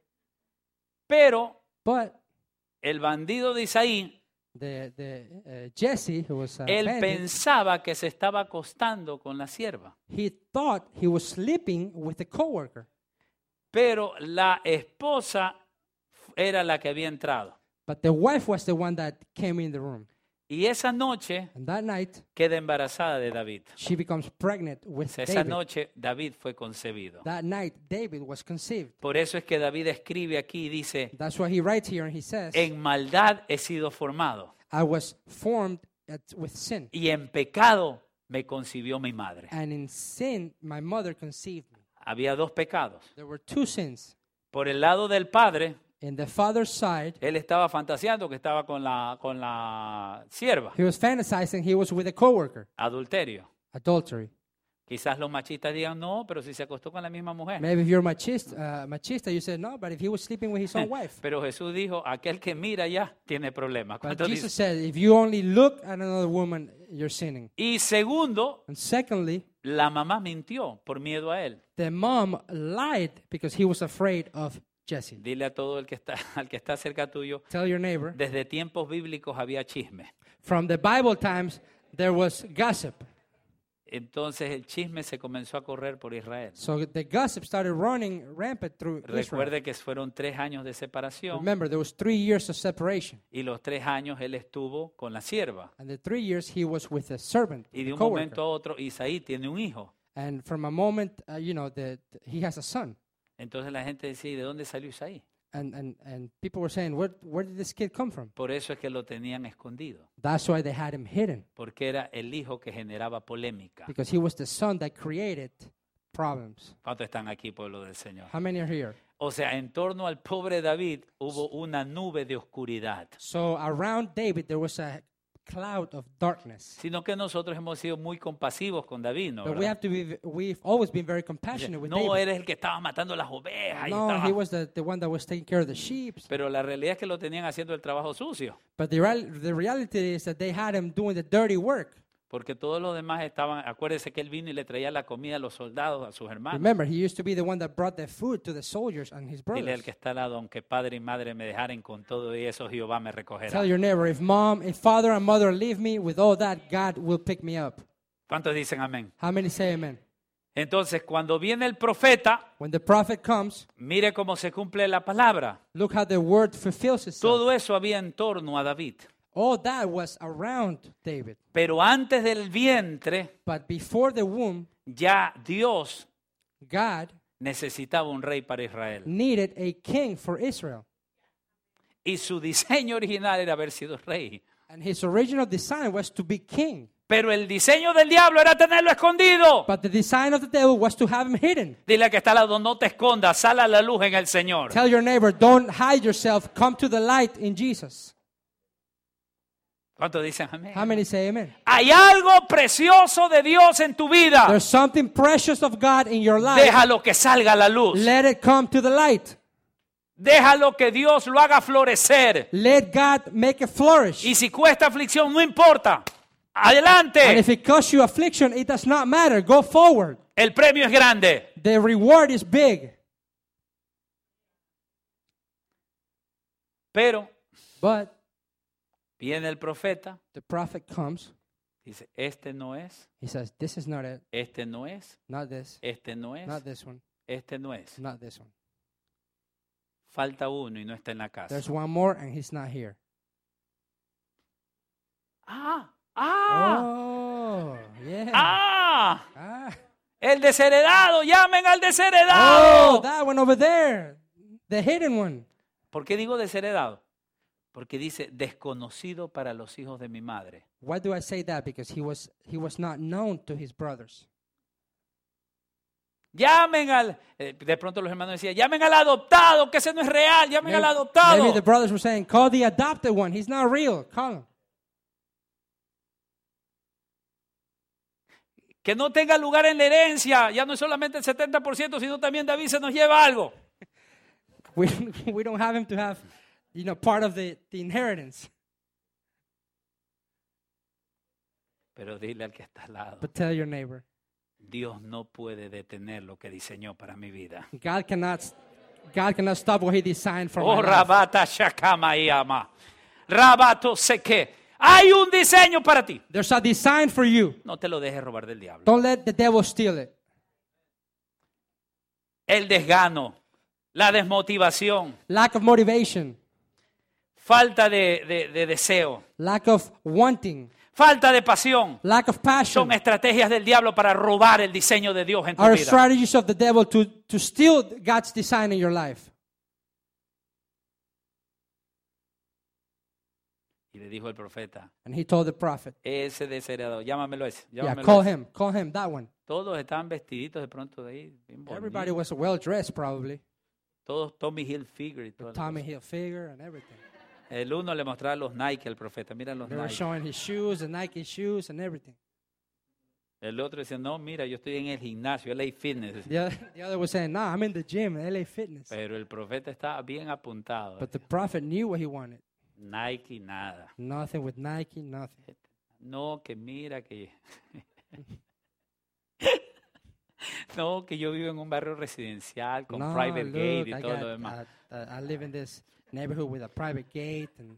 Pero But el bandido de Isaí, the the uh, Jesse, who was a él bandit, pensaba que se estaba acostando con la sierva. he thought he was sleeping with the coworker. pero la esposa era la que había entrado. But the wife was the one that came in the room. Y esa noche And that night, queda embarazada de David. she becomes pregnant with Esa David. noche David fue concebido. That night, David was conceived. Por eso es que David escribe aquí y dice, That's why he writes here and he says, en maldad he sido formado I was formed at, with sin. y en pecado me concibió mi madre. And in sin, my mother conceived me. Había dos pecados. There were two sins. Por el lado del padre, In the father's side, él estaba fantaseando que estaba con la, con la sierva. he was fantasizing he was with a coworker. Adulterio. Adultery. Quizás los machistas digan, no, pero si se acostó con la misma mujer. Maybe if you're machista, uh, machista, you said no, but if he was sleeping with his own wife. Pero Jesús dijo, aquel que mira ya tiene problemas. But ¿Cuántos Jesus dicen? said, if you only look at another woman, you're sinning. Y segundo, And secondly, la mamá mintió por miedo a él. the mom lied because he was afraid of Jesse. Dile a todo el que está, al que está cerca tuyo, Tell your neighbor. desde tiempos bíblicos había chisme. From the Bible times, there was gossip. Entonces el chisme se comenzó a correr por Israel. So the gossip started running rampant through Israel. Recuerde que fueron tres años de separación Remember, there was three years of separation. y los tres años él estuvo con la sierva. And the three years he was with a servant, Y de a un coworker. momento a otro Isaí tiene un hijo. And from a moment, uh, you know, the, the- he has a son. Entonces la gente decía, ¿y de dónde salió Isaí? And, and, and people were saying, where, where did this kid come from? Por eso es que lo tenían escondido, That's why they had him hidden. porque era el hijo que generaba polémica. Because he was the son that created problems. ¿Cuántos están aquí, pueblo del Señor? How many are here? O sea, en torno al pobre David hubo una nube de oscuridad. So around David, there was a cloud of darkness. Sino que nosotros hemos sido muy compasivos con David, ¿no? But we ¿verdad? have to be, we've always been very compassionate with No David. eres el que estaba matando las ovejas. y No, estaba- he was the, the one that was taking care of the sheep. Pero la realidad es que lo tenían haciendo el trabajo sucio. But the, real, the reality is that they had him doing the dirty work. Porque todos los demás estaban, acuérdense que él vino y le traía la comida a los soldados, a sus hermanos. Remember, he used to be the one that brought the food to the soldiers and his Dile al brothers. que está al lado, aunque padre y madre me dejaren con todo y eso, Jehová me recogerá. Tell your neighbor, if mom, if father and mother leave me, with all that, God will pick me up. ¿Cuántos dicen amén? How many say amen? Entonces, cuando viene el profeta, When the prophet comes, mire cómo se cumple la palabra. look how the word fulfills itself. Todo eso había en torno a David. All that was around David. Pero antes del vientre, But before the womb, ya Dios God necesitaba un rey para Israel. needed a king for Israel. Y su diseño original era haber sido rey. And his original design was to be king. Pero el diseño del diablo era tenerlo escondido. But the design of the devil was to have him hidden. Dile al que está al lado, no te escondas, sal a la luz en el Señor. Tell your neighbor, don't hide yourself, come to the light in Jesus. ¿Cuántos dicen amén? How many say amen? Hay algo precioso de Dios en tu vida. There's something precious of God in your life. Déjalo que salga a la luz. Let it come to the light. Déjalo que Dios lo haga florecer. Let God make it flourish. Y si cuesta aflicción, no importa. And Adelante. if it costs you affliction, it does not matter. Go forward. El premio es grande. The reward is big. Pero But viene el profeta, the prophet comes. dice, este no es, He says, this is not it. este no es, Not this. este no es, Not this one. este no es. Not this one. Falta uno y no está en la casa. There's one more and he's not here. Ah, ah, Oh, yeah. ah. Ah. El desheredado, llamen al Oh, desheredado. that one over there. The hidden one. ¿Por qué digo desheredado? Porque dice desconocido para los hijos de mi madre. Why do I say that? Because he was he was not known to his brothers. Llamen al, eh, de pronto los hermanos decían, llamen al adoptado, que ese no es real, llamen al Maybe, adoptado. maybe the brothers were saying, call the adopted one. He's not real. Call him. Que no tenga lugar en la herencia, ya no es solamente el setenta por ciento, sino también David se nos lleva algo. We, we don't have him to have, you know, part of the, the inheritance. Pero dile al que está al lado, But tell your neighbor, Dios no puede detener lo que diseñó para mi vida. God cannot, God cannot stop what he designed for Oh, my life. rabata shakama yama. Rabato seque. Hay un diseño para ti. There's a design for you. No te lo dejes robar del diablo. Don't let the devil steal it. El desgano, La desmotivación, lack of motivation, falta de, de- de deseo, lack of wanting, falta de pasión. lack of passion Son estrategias del diablo para robar el diseño de Dios en tu are vida. strategies of the devil to, to steal God's design in your life. Y le dijo el profeta, And he told the prophet, ese desheredado, llámamelo ese, yeah, llámamelo call ese. him, call him, that one. Todos estaban vestiditos de pronto de ahí, bien Everybody bonitos. was well dressed probably. Todos Tommy Hilfiger y todo. Tommy Hilfiger and everything. El uno le mostraba los Nike al profeta, mira los They were Nike. showing his shoes, the Nike shoes and everything. El otro decía, no, mira, yo estoy en el gimnasio, L A Fitness. The other, the other was saying, nah, I'm in the gym, L A Fitness. Pero el profeta estaba bien apuntado. But the prophet knew what he wanted. Nike, nada. Nothing with Nike, nothing. No, que mira que... no, que yo vivo en un barrio residencial con No, private gate look, y I, todo got, lo demás. uh, uh, I live in this neighborhood with a private gate. And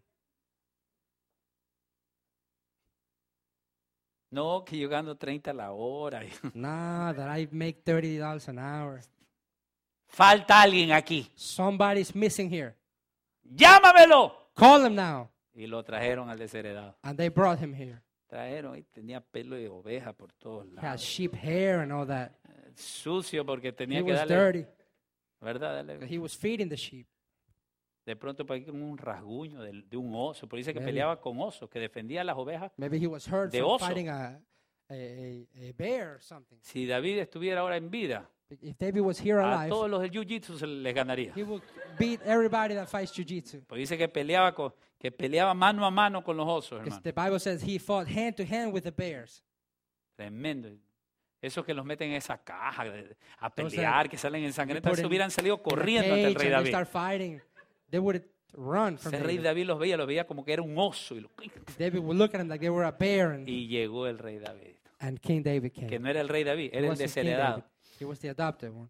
No, que yo gano treinta a la hora. nah, that I make thirty dollars an hour. Falta alguien aquí. Somebody's missing here. ¡Llámamelo! Call him now. Y lo trajeron al desheredado. And they brought him here. Trajeron y tenía pelo de oveja por todos He had lados. sheep hair and all that. Sucio porque tenía He que was darle, dirty. ¿verdad? Darle- He was feeding the sheep. de pronto por ahí con un rasguño de, de un oso. Pero dice que Maybe. peleaba con osos, que defendía a las ovejas. Maybe he was hurt De from oso. fighting a, a, a, a bear or something. Si David estuviera ahora en vida, If David was here a alive, todos los del jiu-jitsu se les ganaría. he would beat everybody that fights jiu-jitsu. Porque dice que peleaba, con, que peleaba mano a mano con los osos, Because hermano. the Bible says he fought hand to hand with the bears. Tremendo. Esos que los meten en esa caja de- a Those pelear, que salen You ensangrentas, put se in- hubieran salido in a corriendo ante el cage rey and they David. start fighting. They would run from Ese rey David. David los veía, los veía como que era un oso. Y, lo- David would look at them like they were a bear, and, y llegó el rey David. and King David came. Que no era el rey David, He era el wasn't King desheredado. David. He was the adopted one.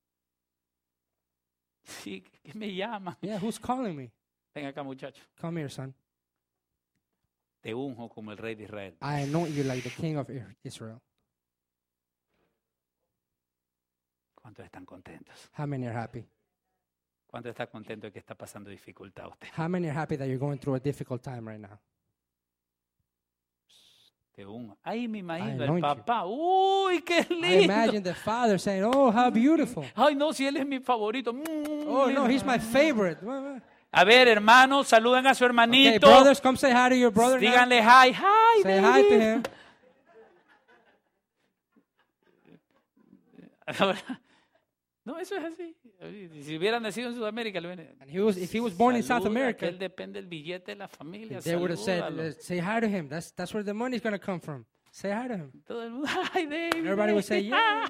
Sí, ¿qué me llama? Yeah, who's calling me? Ven acá, muchacho. Come here, son. Te unjo como el rey de Israel. I anoint you like the king of Ir- Israel. ¿Cuántos están contentos? How many are happy? ¿Cuántos están contentos de que está pasando dificultad usted? How many are happy that you're going through a difficult time right now? Te unjo. Ay, me imagino, el anoint you. papá. Uy, qué I lindo. imagine the father saying, "Oh, how beautiful! Ay, no, si él es mi favorito. Mm, Oh no, he's my lindo. favorite." A ver, hermanos, saluden a su Okay, hermanito. brothers, come say hi to your brother. now. Díganle hi, hi. Say baby. hi to him. Ahora, no, eso es así. Si hubieran nacido en Sudamérica, le hubieran- And he was, if he was born in South Saluda, que America, él depende del billete de la familia. they would have said, salúdalo. uh, "Say hi to him. That's that's where the money's gonna come from. Say hi to him." Todo el mundo, ay, David. Everybody would say, "Yeah."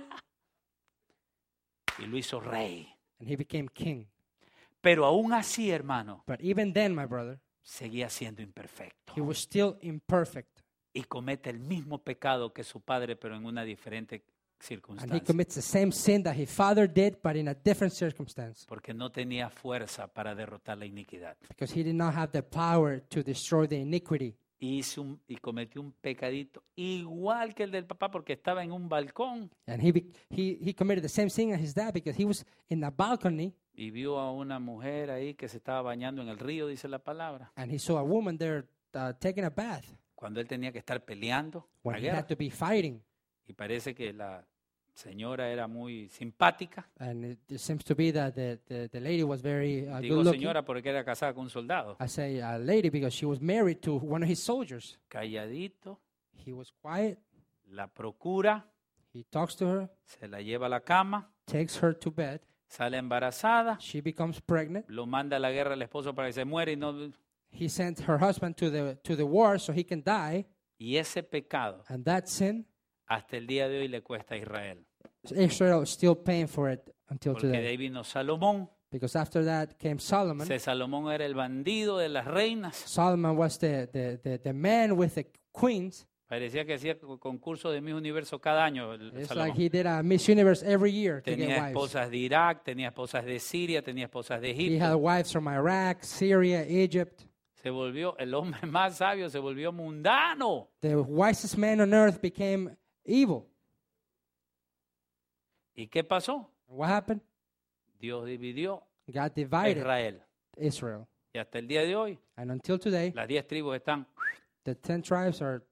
Y lo hizo rey. And he became king. Pero aún así, hermano, But even then, my brother, seguía siendo imperfecto. he was still imperfect, Y comete el mismo pecado que su padre, pero en una diferente and he circunstancia. commits the same sin that his father did, but in a different circumstance, Porque no tenía fuerza para derrotar la iniquidad. because he did not have the power to destroy the iniquity. Y, hizo un- y cometió un pecadito igual que el del papá porque estaba en un balcón And he, be, he he committed the same sin as his dad because he was in the balcony y vio a una mujer ahí que se estaba bañando en el río, dice la palabra, and he saw a woman there uh, taking a bath cuando él tenía que estar peleando la when he guerra. had to be fighting. Y parece que la señora era muy simpática. And it, it seems to be that the, the, the lady was very uh, Digo good looking. señora porque era casada con un soldado. I say a lady because she was married to one of his soldiers. Calladito, He was quiet. la procura, He talks to her, se la lleva a la cama, takes her to bed. sale embarazada, She becomes pregnant. lo manda a la guerra al esposo para que se muera y no... He sent her husband to the to the war so he can die. Y ese pecado And that sin, hasta el día de hoy le cuesta a Israel. Israel is still paying for it until Porque de today. ahí vino Salomón. Because after that came Solomon. Ese Salomón era el bandido de las reinas. Solomon was the, the, the, the man with the queens. Parecía que hacía co- concurso de Miss Universo cada año. el It's Salomón. like he did a Miss Universe every year to get Tenía wives. esposas de Irak, tenía esposas de Siria, tenía esposas de He Egipto. had wives from Iraq, Syria, Egypt. Se volvió el hombre más sabio, se volvió mundano. The wisest man on earth became evil. ¿Y qué pasó? What happened? Dios dividió God a divided Israel. Israel. Y hasta el día de hoy, And until today, las diez tribus están, the ten tribes are,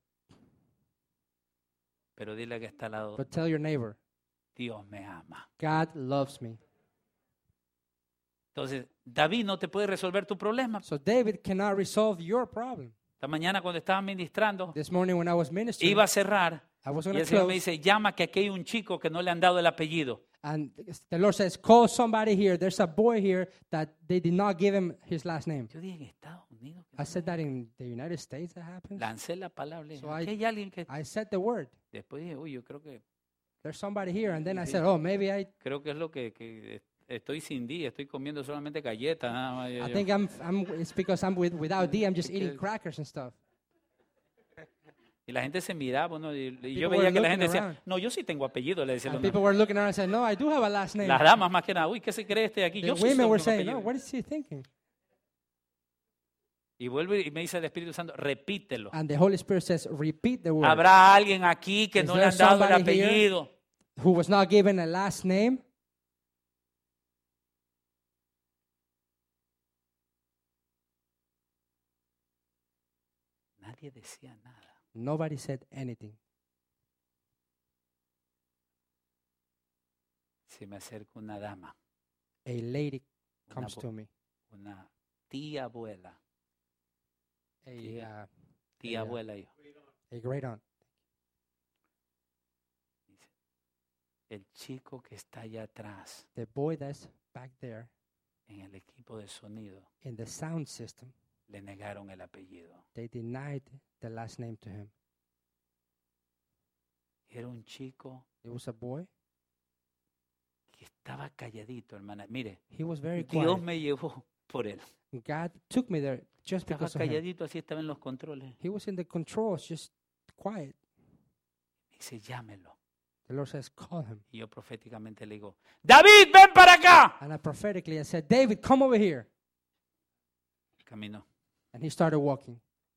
pero dile que está al lado, but tell your neighbor, Dios me ama. God loves me. Entonces, David no te puede resolver tu problema. So David cannot resolve your problem. Esta mañana cuando estaba ministrando, This morning when I was ministering, iba a cerrar I was y going to el Señor me close, dice, llama que aquí hay un chico que no le han dado el apellido. and the Lord says, call somebody here. There's a boy here that they did not give him his last name. Yo dije, en Estados Unidos, I said that in the United States that happens. lancé la palabra. Le dije, So I- aquí hay alguien que... I said the word. Después dije, uy, yo creo que, There's somebody here. And then I said, oh, maybe I, creo que es lo que, que estoy sin día, estoy comiendo solamente galletas. Nada más. Yo- I yo- think I'm, I'm, it's because I'm with, without D, I'm just Because- eating crackers and stuff. Y la gente se miraba, ¿no? Y, y yo People veía were que la looking gente decía, around. no, yo sí tengo apellido, le decía. And los people were looking around and said, no, I do have a last name. Las damas más que nada, uy, ¿qué se cree este de aquí? The Yo sí women tengo were un saying, apellido. no, what is he thinking? Y vuelve y me dice el Espíritu Santo, repítelo. And the Holy Spirit says, repeat the word. ¿Habrá alguien aquí que Is no le there han dado el somebody here? apellido? Who was not given a last name? Nadie decía nada. Nobody said anything. Se me acerca una dama, A lady una, comes bo- to me. una tía abuela, A, Yeah. uh, tía Yeah. abuela yo. a great aunt. Dice, el chico que está allá atrás The boy that's back there en el equipo de sonido, in the sound system, le negaron el apellido. they denied the last name to him. Era un chico It was a boy. que estaba calladito, hermana. Mire, He was very Dios quiet. me llevó por él. God took me there just Estaba because of him. calladito, así estaba en los controles. He was in the controls, just quiet. Dice, llámelo. The Lord says, call him. Y yo proféticamente le digo, David, ven para acá. And I prophetically, I said, David, come over here. Caminó. And he started walking.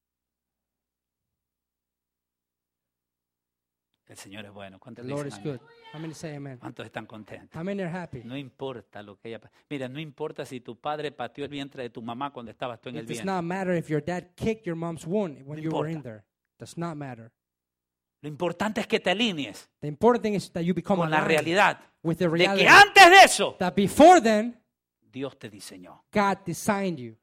El Señor es bueno. The ¿Cuántos Lord dicen is amén? good. How many say amen? ¿Cuántos están contentos? How many are happy? No importa lo que haya pasado. Mira, no importa si tu padre pateó el vientre de tu mamá cuando estabas tú en el It does vientre. not matter if your dad kicked your mom's womb when No you were in importa. there. Does not matter. Lo importante es que te alinees The important thing is that you become con la aligned realidad with the de reality que antes de eso that before then, Dios te diseñó. God designed you.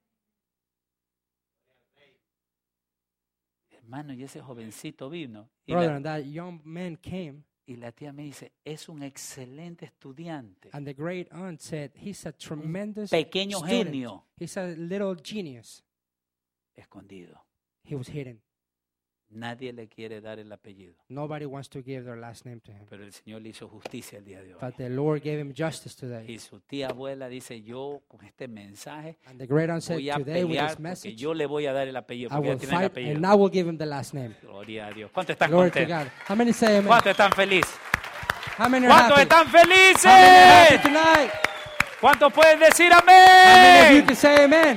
Hermano, y ese jovencito vino y Brother, la, and that young man came, y la tía me dice, es un excelente estudiante, and the great aunt said, he's a tremendous pequeño student. genio. He's a little genius. Escondido. He was hidden. Nadie le quiere dar el apellido, Nobody wants to give their last name to him. pero el Señor le hizo justicia el día de hoy. But the Lord gave him justice today. Y su tía abuela dice, yo con este mensaje And the great aunt said, voy a today with pelear this porque message, yo le voy a dar el apellido, I porque will ya tiene el fight apellido. and I will give him the last name. Gloria a Dios. ¿Cuántos están Glory to contentos? God. How many say amen? ¿Cuántos están felices? How many are ¿Cuántos happy? están How many are felices? happy tonight? ¿Cuántos pueden decir How many of you amén? can say amen?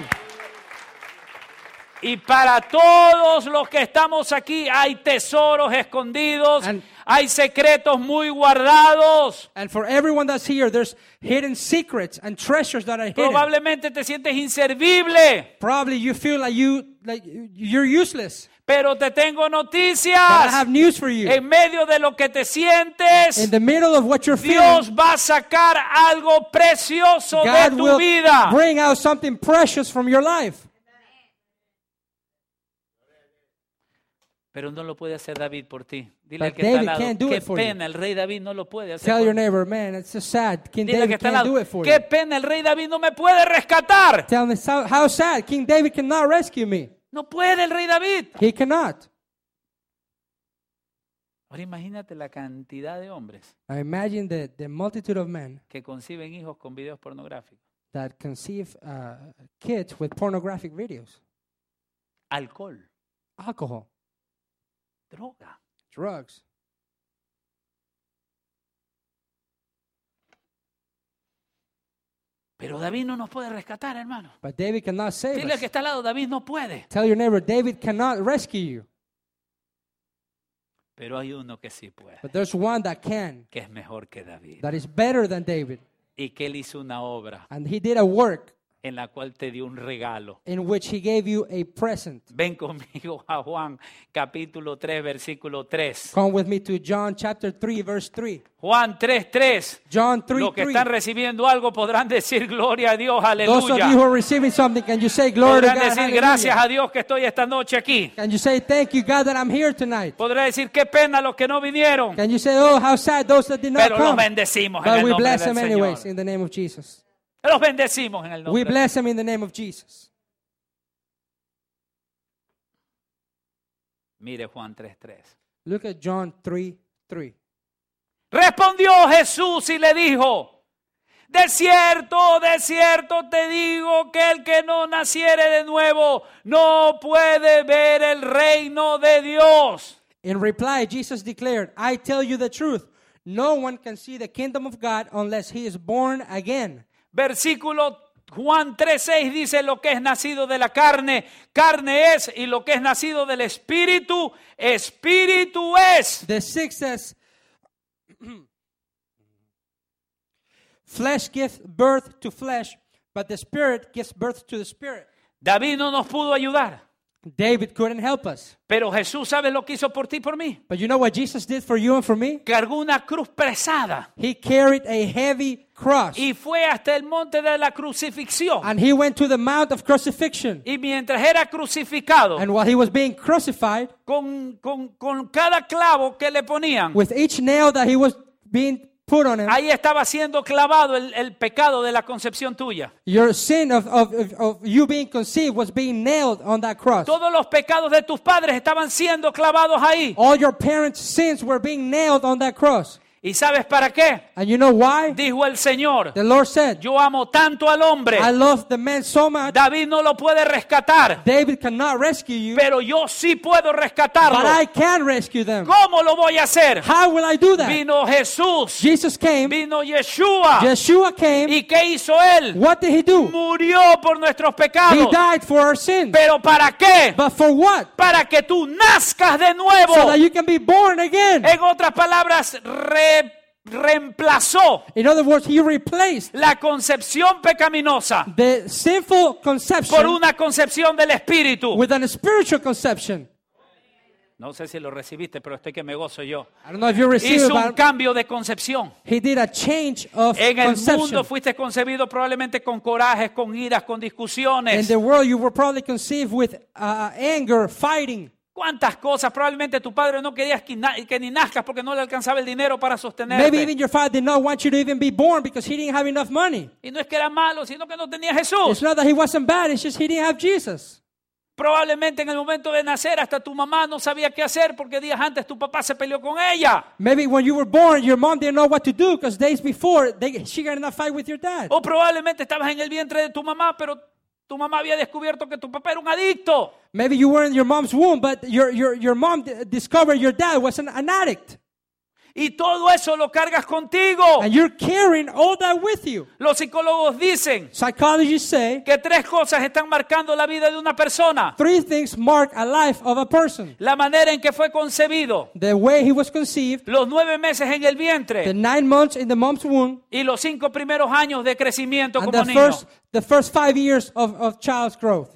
Y para todos los que estamos aquí hay tesoros escondidos, And- hay secretos muy guardados. And for everyone that's here, there's hidden secrets and treasures that are hidden. Probablemente te sientes inservible, Probably you feel like you like you're useless. pero te tengo But I noticias. have news for you. En medio de lo que te In sientes, the middle of what you're feeling, Dios va a sacar algo precioso de God tu will vida. bring out something precious from your life. Pero no lo puede hacer David por ti. Dile al But que está al David lado, can't do qué it for you. pena, el rey David no lo puede hacer Tell por your ti. neighbor, man, it's so sad. King Dile al que David está al can't do lado, it for qué you. pena, el rey David no me puede rescatar. Tell me how, how sad. King David cannot rescue me. No puede el rey David. He cannot. Ahora imagínate la cantidad de hombres I imagine the, the multitude of men que conciben hijos con videos pornográficos. that conceive uh, kids with pornographic videos, Alcohol, alcohol, droga. drugs. Pero David no nos puede rescatar, hermano. But David cannot save Dile al que us. está al lado, David no puede. Tell your neighbor, David cannot rescue you. Pero hay uno que sí puede, But there's one that can, que es mejor que David. that is better than David. y que Él hizo una obra And he did a work en la cual te dio un regalo. in which he gave you a present. Ven conmigo a Juan capítulo tres, versículo tres. Come with me to John chapter three, verse three. Juan tres, tres. John three, Los que three. están recibiendo algo podrán decir gloria a Dios, Those of aleluya. you who are receiving something, can you say glory to Podrán God? decir gracias Hallelujah. a Dios que estoy esta noche aquí. Can you say thank you, God, that I'm here tonight? Podrá decir qué pena los que no vinieron. Can you say, oh, how sad those that did not Pero los come? bendecimos en But el we nombre bless del them anyways Señor. in the name of Jesus. Los bendecimos en el nombre We del bless them in the name of Jesus. Mire Juan tres, tres. Look at John three, three. Respondió Jesús y le dijo: de cierto, de cierto te digo que el que no naciere de nuevo no puede ver el reino de Dios. In reply, Jesus declared, I tell you the truth. No one can see the kingdom of God unless he is born again. Versículo Juan tres, seis dice: lo que es nacido de la carne, carne es, y lo que es nacido del espíritu, espíritu es. The six says, flesh gives birth to flesh, but the spirit gives birth to the spirit. David no nos pudo ayudar, David couldn't help us. pero Jesús sabe lo que hizo por ti y por mí. But you know what Jesus did for you and for me? Cargó una cruz pesada He carried a heavy cross. y fue hasta el monte de la crucifixión. And he went to the mount of crucifixion. Y mientras era crucificado, And while he was being crucified, con, con, con cada clavo que le ponían, with each nail that he was being put on him, ahí estaba siendo clavado el, el pecado de la concepción tuya. your sin of, of, of, of you being conceived was being nailed on that cross. Todos los pecados de tus padres estaban siendo clavados ahí. All your parents' sins were being nailed on that cross. ¿Y sabes para qué? And you know why? Dijo el Señor: The Lord said, yo amo tanto al hombre. I love the man so much. David no lo puede rescatar, David cannot rescue you, pero yo sí puedo but rescatarlo. I can rescue them. ¿Cómo lo voy a hacer? How will I do that? Vino Jesús, Jesus came, vino Yeshua. Yeshua came. ¿Y qué hizo él? What did he do? Murió por nuestros He pecados. died for our sins. ¿Pero para qué? But for what? Para que tú nazcas de nuevo. So that you can be born again. En otras palabras, re- reemplazó In other words, he replaced la concepción pecaminosa the sinful por conception una concepción del Espíritu. with an spiritual conception. No sé si lo recibiste, pero estoy que me gozo yo. I don't know if you received Hizo it, un but cambio de concepción. he did a change of En el conception. mundo fuiste concebido probablemente con corajes, con iras, con In discusiones. the world, you were probably conceived with uh, anger, fighting. ¿Cuántas cosas? Probablemente tu padre no quería que, na- que ni nazcas porque no le alcanzaba el dinero para Maybe sostenerte. even your father did not want you to even be born because he didn't have enough money. Y no es que era malo, sino que no tenía It's Jesús. not that he wasn't bad, it's just he didn't have Jesus. Probablemente en el momento de nacer hasta tu mamá no sabía qué hacer porque días antes tu papá se peleó con ella. Maybe when you were born, your mom didn't know what to do because days before, they, she got in a fight with your dad. O probablemente estabas en el vientre de tu mamá, pero tu mamá había descubierto que tu papá era un adicto. Maybe you were in your mom's womb, but your, your, your mom d- discovered your dad was an, an addict. Y todo eso lo cargas contigo. And you're carrying all that with you. Los psicólogos dicen Psychologists say que tres cosas están marcando la vida de una persona. three things mark a life of a person. La manera en que fue concebido, The way he was conceived, los nueve meses en el the vientre nine months in the mom's womb, y los cinco primeros años de crecimiento and como the niño. first, the first five years of, of child's growth.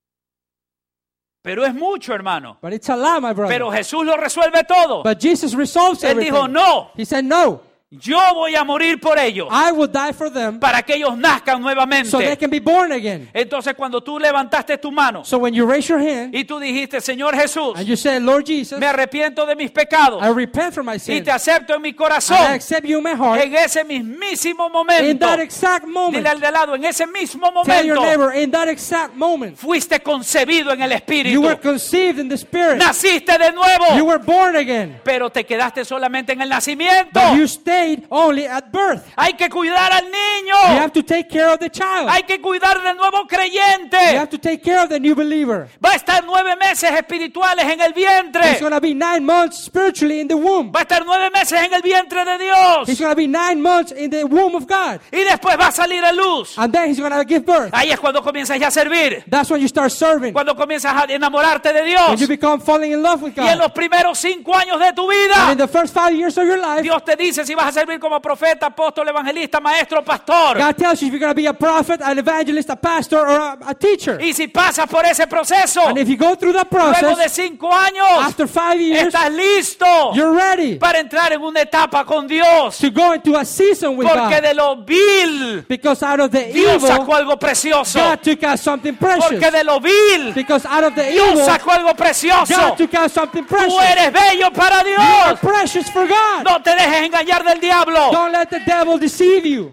Pero es mucho, hermano. But it's a lot, my brother. Pero Jesús lo resuelve todo. But Jesus resolves Él everything. dijo, no, He said, no, yo voy a morir por ellos I will die for them para que ellos nazcan so they nuevamente. can be born again. Entonces cuando tú levantaste tu mano So when you raise your hand y tú dijiste, Señor Jesús, and you say, Lord Jesus, me arrepiento de mis pecados I repent for my y sins. te acepto en mi And I corazón, accept you in my heart. en ese mismísimo In momento, that exact moment, dile al de lado, en ese mismo tell your momento, neighbor, in that exact moment, fuiste concebido en el you Espíritu, were conceived in the Spirit. naciste de nuevo, You were born again. pero te quedaste solamente en el nacimiento. But you stayed only at birth. Hay que cuidar al You niño, have to take care of the child. hay que cuidar del nuevo You creyente. have to take care of the new believer. Va a estar nueve meses espirituales en el He's vientre, going to be nine months spiritually in the womb. va a estar nueve meses en el vientre de He's Dios going to be nine months in the womb of God. y después va a salir a luz. And then he's going to give birth. Ahí es cuando comienzas ya a servir, That's when you start serving. cuando comienzas a enamorarte de When Dios. you become falling in love with Y en God. los primeros cinco años de tu And vida, in the first five years of your life, Dios te dice si vas a servir como profeta, apóstol, evangelista, maestro, pastor. God tells you if you're going to be a prophet, an evangelist, a pastor, or a, a teacher. Y si pasas por ese proceso, And if you go through that luego de process, cinco años, after five years, estás listo you're ready para entrar en una etapa con Dios. to go into a season with Porque God. de lo vil, Because out of the Dios evil, sacó algo precioso. God took out something precious. Porque de lo vil, Because out of the Dios evil, sacó algo precioso. God took out something Tú precious. eres bello para You are Dios. precious for God. No te dejes engañar del diablo. Don't let the devil deceive you.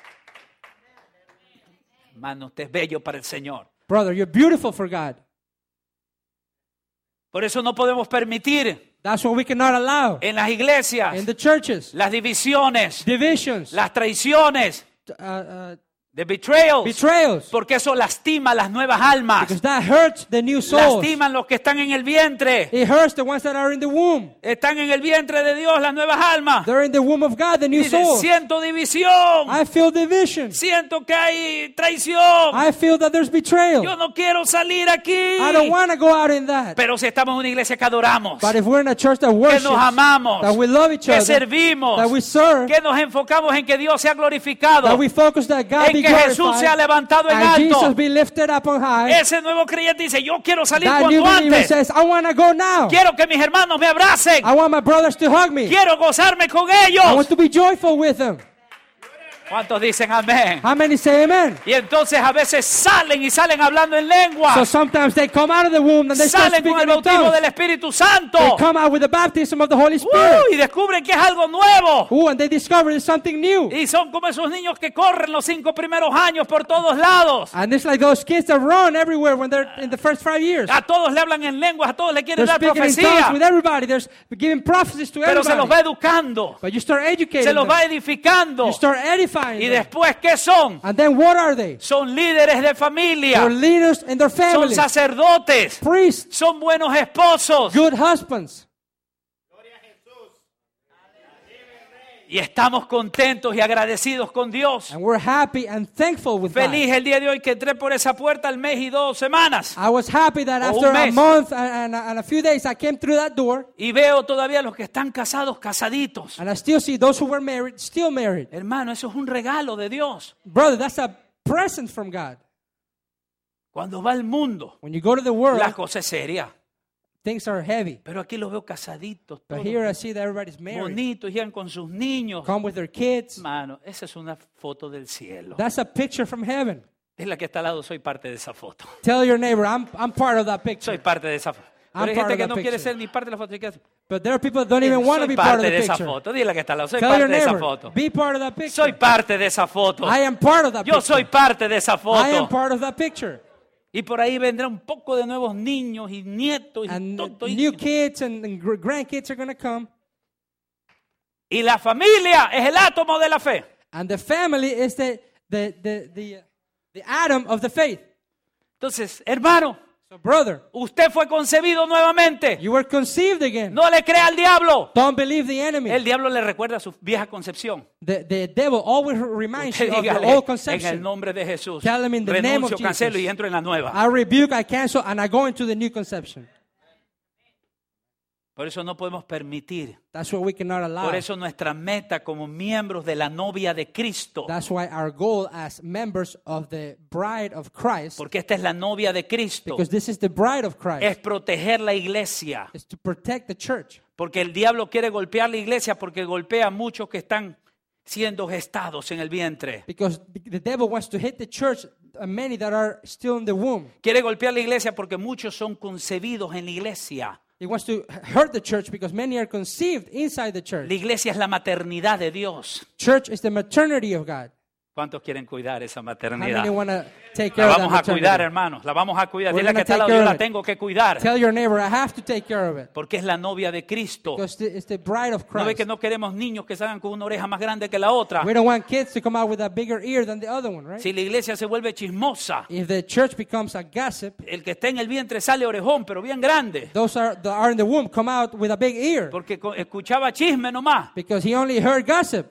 Hermano, usted es bello para el Señor. Brother, you're beautiful for God. Por eso no podemos permitir That's what we cannot allow en las iglesias in the churches. las divisiones, Divisions, las traiciones, uh, uh, the betrayals, betrayals. porque eso lastima las nuevas almas. Because that hurts the new souls. Lastiman los que están en el vientre. It hurts the ones that are in the womb. Están en el vientre de Dios las nuevas almas. They're in the womb of God, the new Dice, souls. siento división. I feel division. Siento que hay traición. I feel that there's betrayal. Yo no quiero salir aquí. I don't want to go out in that. Pero si estamos en una iglesia que adoramos, But if we're in a church that que worships, nos amamos, that we love each que other, servimos, that we serve, que nos enfocamos en que Dios sea glorificado, that we focus that God en be que Jesús sea glorified, levantado en and Jesus alto. be lifted up on high, Ese nuevo creyente dice, yo quiero salir that new cuanto believer antes. says, I want to go now. Quiero que mis hermanos me abracen. I want my brothers to hug me. Quiero gozarme con I ellos. want to be joyful with them. ¿Cuántos dicen amén? How many say amen? Y entonces a veces salen y salen hablando en lengua. So sometimes they come out of the womb and they start Salen con speaking el in bautismo tongues. del Espíritu Santo. They come out with the baptism of the Holy Uh, Spirit. y descubren que es algo nuevo. Ooh, and they discover it's something new. Y son como esos niños que corren los cinco primeros años por todos lados. And it's like those kids that run everywhere when they're in the first five years. A todos le hablan en lenguas, a todos le quieren They're dar speaking in profecía. tongues with everybody. They're giving prophecies to Pero se los va everybody. educando, But you start educating se los them. va edificando. You start edifying Y them. después, ¿qué son? And then what are they? Son líderes de familia. They're leaders in their Son families. sacerdotes. Priests. Son buenos esposos. Good husbands. Y estamos contentos y agradecidos con Dios. And we're happy and thankful with God. Feliz el día de hoy que entré por esa puerta al mes y dos semanas. I was happy that O after un a mes. month and, and, and a few days I came through that door. Y veo todavía los que están casados, casaditos. And I still see those who were married, still married. Hermano, eso es un regalo de Dios. Brother, that's a present from God. Cuando va al mundo, When you go to the world, la cosa es seria. things are heavy. Pero aquí los veo casaditos, But todos here I see that everybody's married. bonitos, llegan con sus niños. Come with their kids. Hermano, esa es una foto del cielo. That's a picture from heaven. Es la que está al lado, soy parte de esa foto. Tell your neighbor, I'm, I'm part of that Soy picture. parte de esa foto. Pero I'm hay part gente of que that no quiere picture. ser ni parte de la foto. quiere- But there are people that don't even want to Soy be part of parte the de esa picture. foto. Dile que está al lado. Soy Tell parte your de esa neighbor, foto. be part of that picture. Soy parte de esa foto. I am part of that Yo picture. soy parte de esa I am foto. part of that picture. Y por ahí vendrá un poco de nuevos niños y nietos y And todo. Y, new kids and, and gr- grandkids are going to come. y la familia es el átomo de la fe. And the family is the, the, the, the, uh, the atom of the faith. Entonces, hermano, So, brother, usted fue concebido nuevamente. you were conceived again. No le crea al diablo. Don't believe the enemy. El diablo le recuerda su vieja concepción. The, the devil always reminds Usted you of dígale, the old en el conception. nombre de Jesús. Tell him in the name of Renuncio, cancelo Jesus. y entro en la nueva. I rebuke, I cancel, and I go into the new conception. Por eso no podemos permitir. That's what we cannot allow. Por eso nuestra meta como miembros de la novia de Cristo. That's why our goal as members of the bride of Christ, Porque esta es la novia de Cristo. because this is the bride of Es Christ, proteger la iglesia. is to protect the church. Porque el diablo quiere golpear la iglesia porque golpea a muchos que están siendo gestados en el vientre. Because the devil wants to hit the church, uh, many that are still in the womb. Quiere golpear la iglesia porque muchos son concebidos en la iglesia. He wants to hurt the church because many are conceived inside the church. La iglesia es la maternidad de Dios. Church is the maternity of God. ¿Cuántos quieren cuidar esa How maternidad? many want to take La care of that vamos a maternity? cuidar, hermanos. La vamos a cuidar. We're Dile que gonna está al lado, take yo care la of it. tengo que cuidar. Tell your neighbor, I have to take care of it. Porque es la novia de Cristo. Because the- it's the bride of ¿No ve Christ. que no queremos niños que salgan con una oreja más grande que la otra? We don't want kids to come out with a bigger ear than the other one, right? Si la iglesia se vuelve chismosa, If the church becomes a gossip, el que está en el vientre sale orejón, pero bien grande. those are, that are in the womb come out with a big ear Porque co- escuchaba chisme nomás. because he only heard gossip.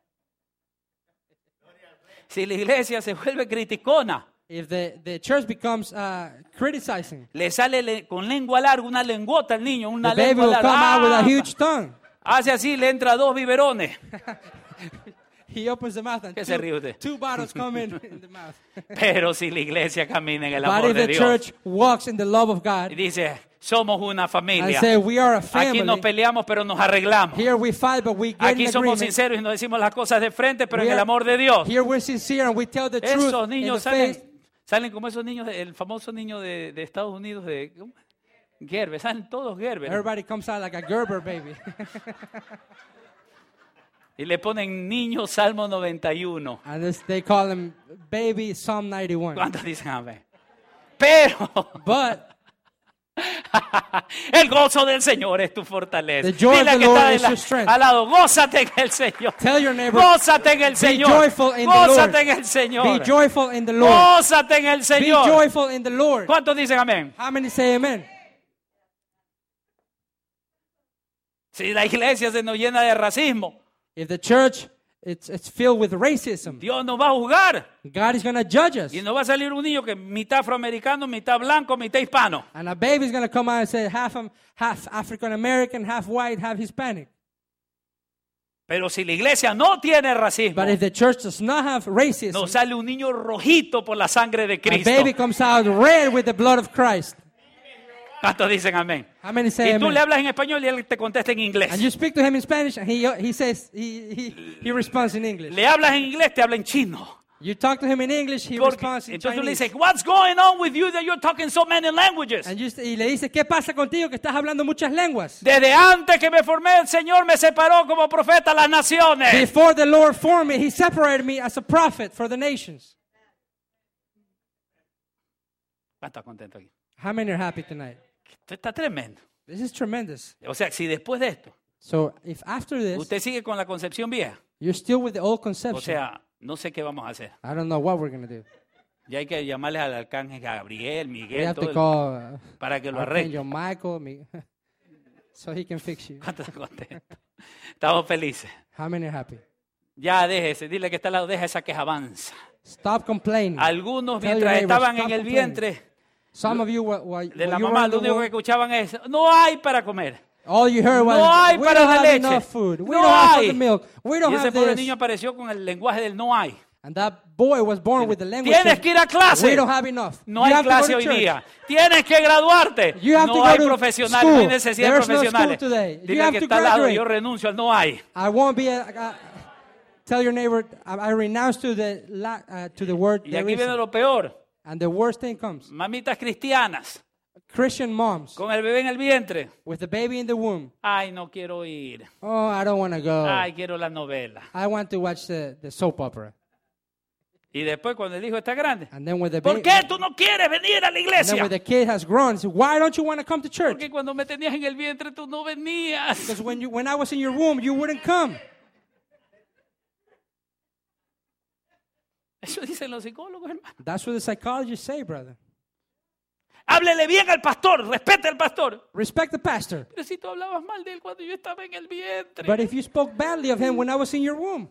Si la iglesia se vuelve criticona, If the, the church becomes uh, criticizing, le sale le- con lengua larga una lenguota al niño, una the baby lengua will come out with a larga. huge tongue. Hace así, le entra dos biberones. He opens the mouth and ¿Qué se ríe two, usted? two bottles come in, in the mouth. Pero si la iglesia camina en el But amor if de the Dios church walks in the love of y God dice, somos una and familia. say we are a Aquí no family, peleamos, pero nos arreglamos. here we fight but we get Aquí in somos agreement. sinceros y nos decimos las cosas de frente, pero We en el are- amor de Dios. Here we're sincere and we tell the truth Esos in niños the salen, face. salen como esos niños, de- el famoso niño de, de Estados Unidos de ¿cómo? Gerber, salen todos Gerber. Everybody comes out like a Gerber baby. Y le ponen niño Salmo noventa y uno. And this, they call him baby Psalm ninety-one. ¿Cuántos dicen amén? Pero But el gozo del Señor es tu fortaleza. The joy of Dile al the que Lord está is de la- your strength. al lado, gózate en el Señor. tell your neighbor, Gózate en el Señor. joyful in the Gózate Lord. en el Señor. be joyful in the Lord. Gózate en el Be Señor. joyful in the Lord. ¿Cuántos dicen amén? How many say amen? Si la iglesia se nos llena de racismo, If the church it's it's filled with racism, Dios nos va a juzgar. God is going to judge us. Y nos va a salir un niño que es mitad afroamericano, mitad blanco, mitad hispano. And a baby is going to come out and say half um, half African American, half white, half Hispanic. Pero si la iglesia no tiene racismo, But if the church does not have racism, nos sale un niño rojito por la sangre de a Cristo. baby comes out red with the blood of Christ. ¿Cuántos dicen amén? How many say Y tú amen? le hablas en español y él te contesta en inglés. And you speak to him in Spanish, and he he says he he, he responds in English. Le hablas en inglés, te habla en chino. You talk to him in English, he Porque- responds in entonces tú le Chinese. dices, what's going on with you that you're talking so many languages? And you, y le dice, ¿qué pasa contigo que estás hablando muchas lenguas? Desde antes que me formé, el Señor me separó como profeta a las naciones. Before the Lord formed me, He separated me as a prophet for the nations. ¿Cuántos contentos aquí? How many are happy tonight? Esto está tremendo. This is tremendous. O sea, si después de esto, So if after this, usted sigue con la concepción vieja, you're still with the old o conception, sea, no sé qué vamos a hacer. I don't know what we're going to do. Ya hay que llamarles al arcángel Gabriel, We Miguel, have todo to el- call uh, para que lo arregle. Archangel Michael me, so he can fix you. ¿Cuántos contentos? Estamos felices. How many are happy? Ya déjese, dile que está al lado, deja esa quejabanza. Stop complaining. Algunos Tell your mientras neighbor, estaban stop en el complaining. vientre Some of you, while, while, de while la you were mamá, in lo the único womb, que escuchaban es, no hay para comer. all you heard was, No hay we para don't de have leche. enough food. We No don't have hay. the milk. We Y don't ese have pobre this. niño apareció con el lenguaje del no hay. And that boy was born with the language Tienes of, que ir a clase. we don't have enough. No You hay have to go clase to hoy church. día. Tienes que graduarte. You have to No go hay to profesionales, school. no hay necesidad de There's no school profesionales. today. You Dile have al que to está al lado, graduate. yo renuncio al no hay. I won't be a, a- tell your neighbor, I, I renounce to the, la, uh, to the word Y there aquí viene isn't. lo peor. And the worst thing comes. Mamitas cristianas Christian moms con el bebé en el vientre. with the baby in the womb. Ay, no quiero ir. Oh, I don't want to go. Ay, quiero la novela. I want to watch the, the soap opera. Y después cuando el hijo está grande, And then when the, ¿por baby, qué tú no quieres venir a la and then iglesia? when the kid has grown, say, why don't you want to come to church? Porque cuando me tenías en el vientre tú no venías. Because when you when I was in your womb, you wouldn't come. Eso dicen los psicólogos, hermano. That's what the psychologists say, brother. Háblele bien al pastor, respete al pastor. Respect the pastor. Pero si tú hablabas mal de él cuando yo estaba en el vientre. But if you spoke badly of him when I was in your womb,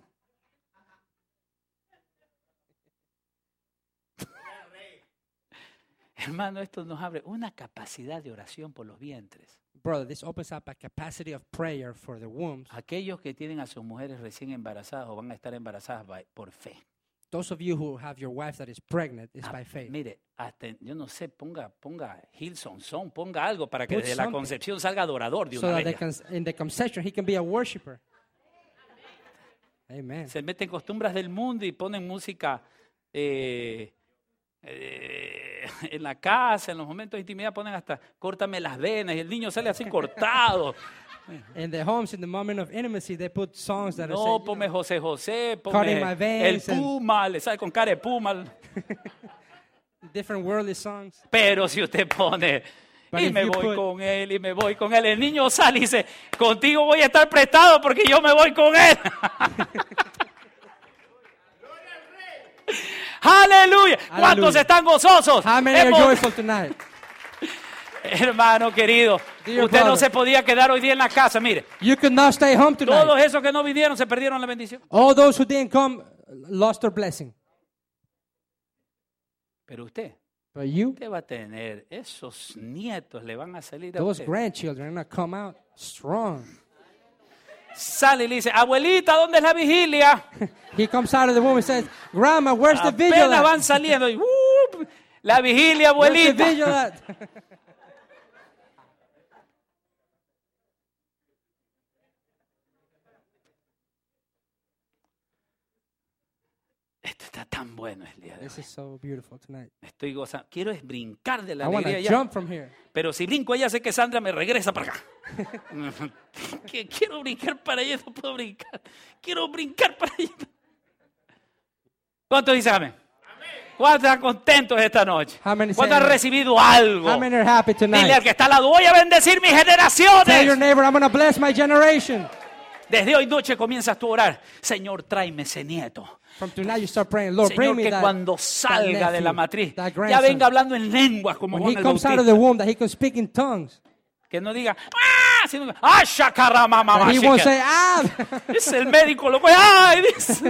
Hermano, esto nos abre una capacidad de oración por los vientres. brother, this opens up a capacity of prayer for the wombs. Aquellos que tienen a sus mujeres recién embarazadas o van a estar embarazadas by- por fe. Those of you who have your wife that is pregnant is Ah, by faith. Mire, hasta, yo no sé, ponga, ponga Hillsong Song, ponga algo para que Put desde la something. concepción salga adorador de So una that they vez. can, in the conception, he can be a worshiper. Amen. Se meten costumbres del mundo y ponen música eh, eh, en la casa, en los momentos de intimidad ponen hasta córtame las venas y el niño sale así cortado. In the homes, in the moment of intimacy, they put songs that are No, saying, you ponme know, José José, Cutting ponme my el veins and- Puma, le sale con cara de Puma. different worldly songs. Pero si usted pone But y if me you voy put- con él y me voy con él, el niño sale y dice, contigo voy a estar prestado porque yo me voy con él. Aleluya. ¿Cuántos Aleluya. están gozosos? How many are Hemos- joyful tonight? Hermano querido, Dear usted no brother. se podía quedar hoy día en la casa. Mire, You could not stay home tonight. todos esos que no vinieron se perdieron la bendición. All those who didn't come lost their blessing. Pero usted, But you, usted va a tener esos nietos, le van a salir a those usted. grandchildren, are going to come out strong. sale y le dice, abuelita, ¿dónde es la vigilia? He comes out of the womb and says, Grandma, where's the vigil Apenas van at? saliendo y ¡uh! La vigilia, Where's the abuelita. vigil at? Esto está tan bueno el día de hoy. This is so beautiful tonight. Me estoy gozando. Quiero es brincar de la I want to alegría ya. jump from here. Pero si brinco allá, sé que Sandra me regresa para acá. Que quiero brincar para allá, no puedo brincar. Quiero brincar para allá. ¿Cuántos dicen amén? ¿Cuántos están contentos esta noche? How many say ¿Cuántos han amen? recibido algo? How many are happy Dile tonight? al que está al lado, voy a bendecir mis Tell your generaciones. neighbor, I'm going to bless my generation. Desde hoy noche comienzas tú a orar. Señor, tráeme ese nieto. From tonight you start praying, Lord, bring Señor, me que that, cuando that salga de la nephew, matriz, that ya grandson. venga hablando en lenguas como When Juan he el comes out of Bautista. the womb, that he can speak in tongues. Que no diga, ¡ah! Sino, ¡ah, shakarama, mamá! That he won't say, ah. Es el médico, loco. ¡Ay! Dice.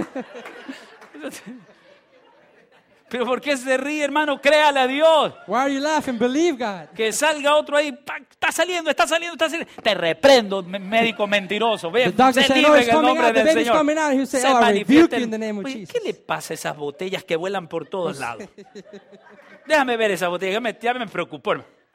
Pero ¿por qué se ríe, hermano? Créale a Dios. Why are you laughing? Believe God. Que salga otro ahí. ¡pa! Está saliendo, está saliendo, está saliendo. Te reprendo, me- médico mentiroso. Ve, The doctor sé said, libre "Oh, en it's el coming nombre out, the del baby's Señor. coming out." He'll say, Se "Oh, I manifiesta rebuke you en- in the name of Oye, Jesus." ¿qué le pasa a esas botellas que vuelan por todos lados? Déjame ver esa botella, ya me, ya me preocupó.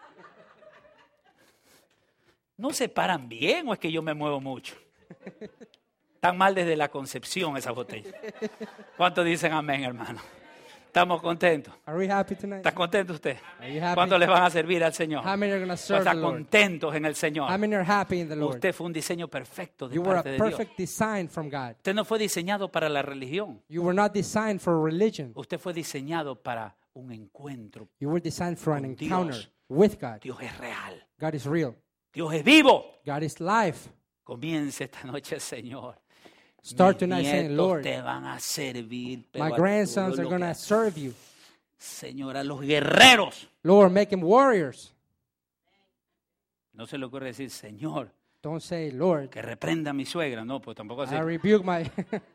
¿No se paran bien o es que yo me muevo mucho? Están mal desde la concepción esas botellas. ¿Cuántos dicen amén, hermano? ¿Estamos contentos? Are we happy tonight? ¿Está contento usted? Are you happy? ¿Cuántos le van a servir al Señor? How many are going to serve ¿Cuántos the están Lord? contentos en el Señor? How many are happy in the Lord? Usted fue un diseño perfecto de You were a parte de Dios. perfect design from God. Usted no fue diseñado para la religión. You were not designed for religion. Usted fue diseñado para un encuentro. You were designed for an Con Dios. encounter with God. Dios es real. God is real. Dios es vivo. God is life. Comience esta noche, Señor. Start Mis tonight saying, nietos Lord, te van a servir. pero my a grandsons todo are lo going que to haces. serve you. Señor, a los guerreros. Lord, make them warriors. No se le ocurre decir, Señor, Don't say, Lord, que reprenda a mi suegra. No, pues tampoco así. I rebuke my...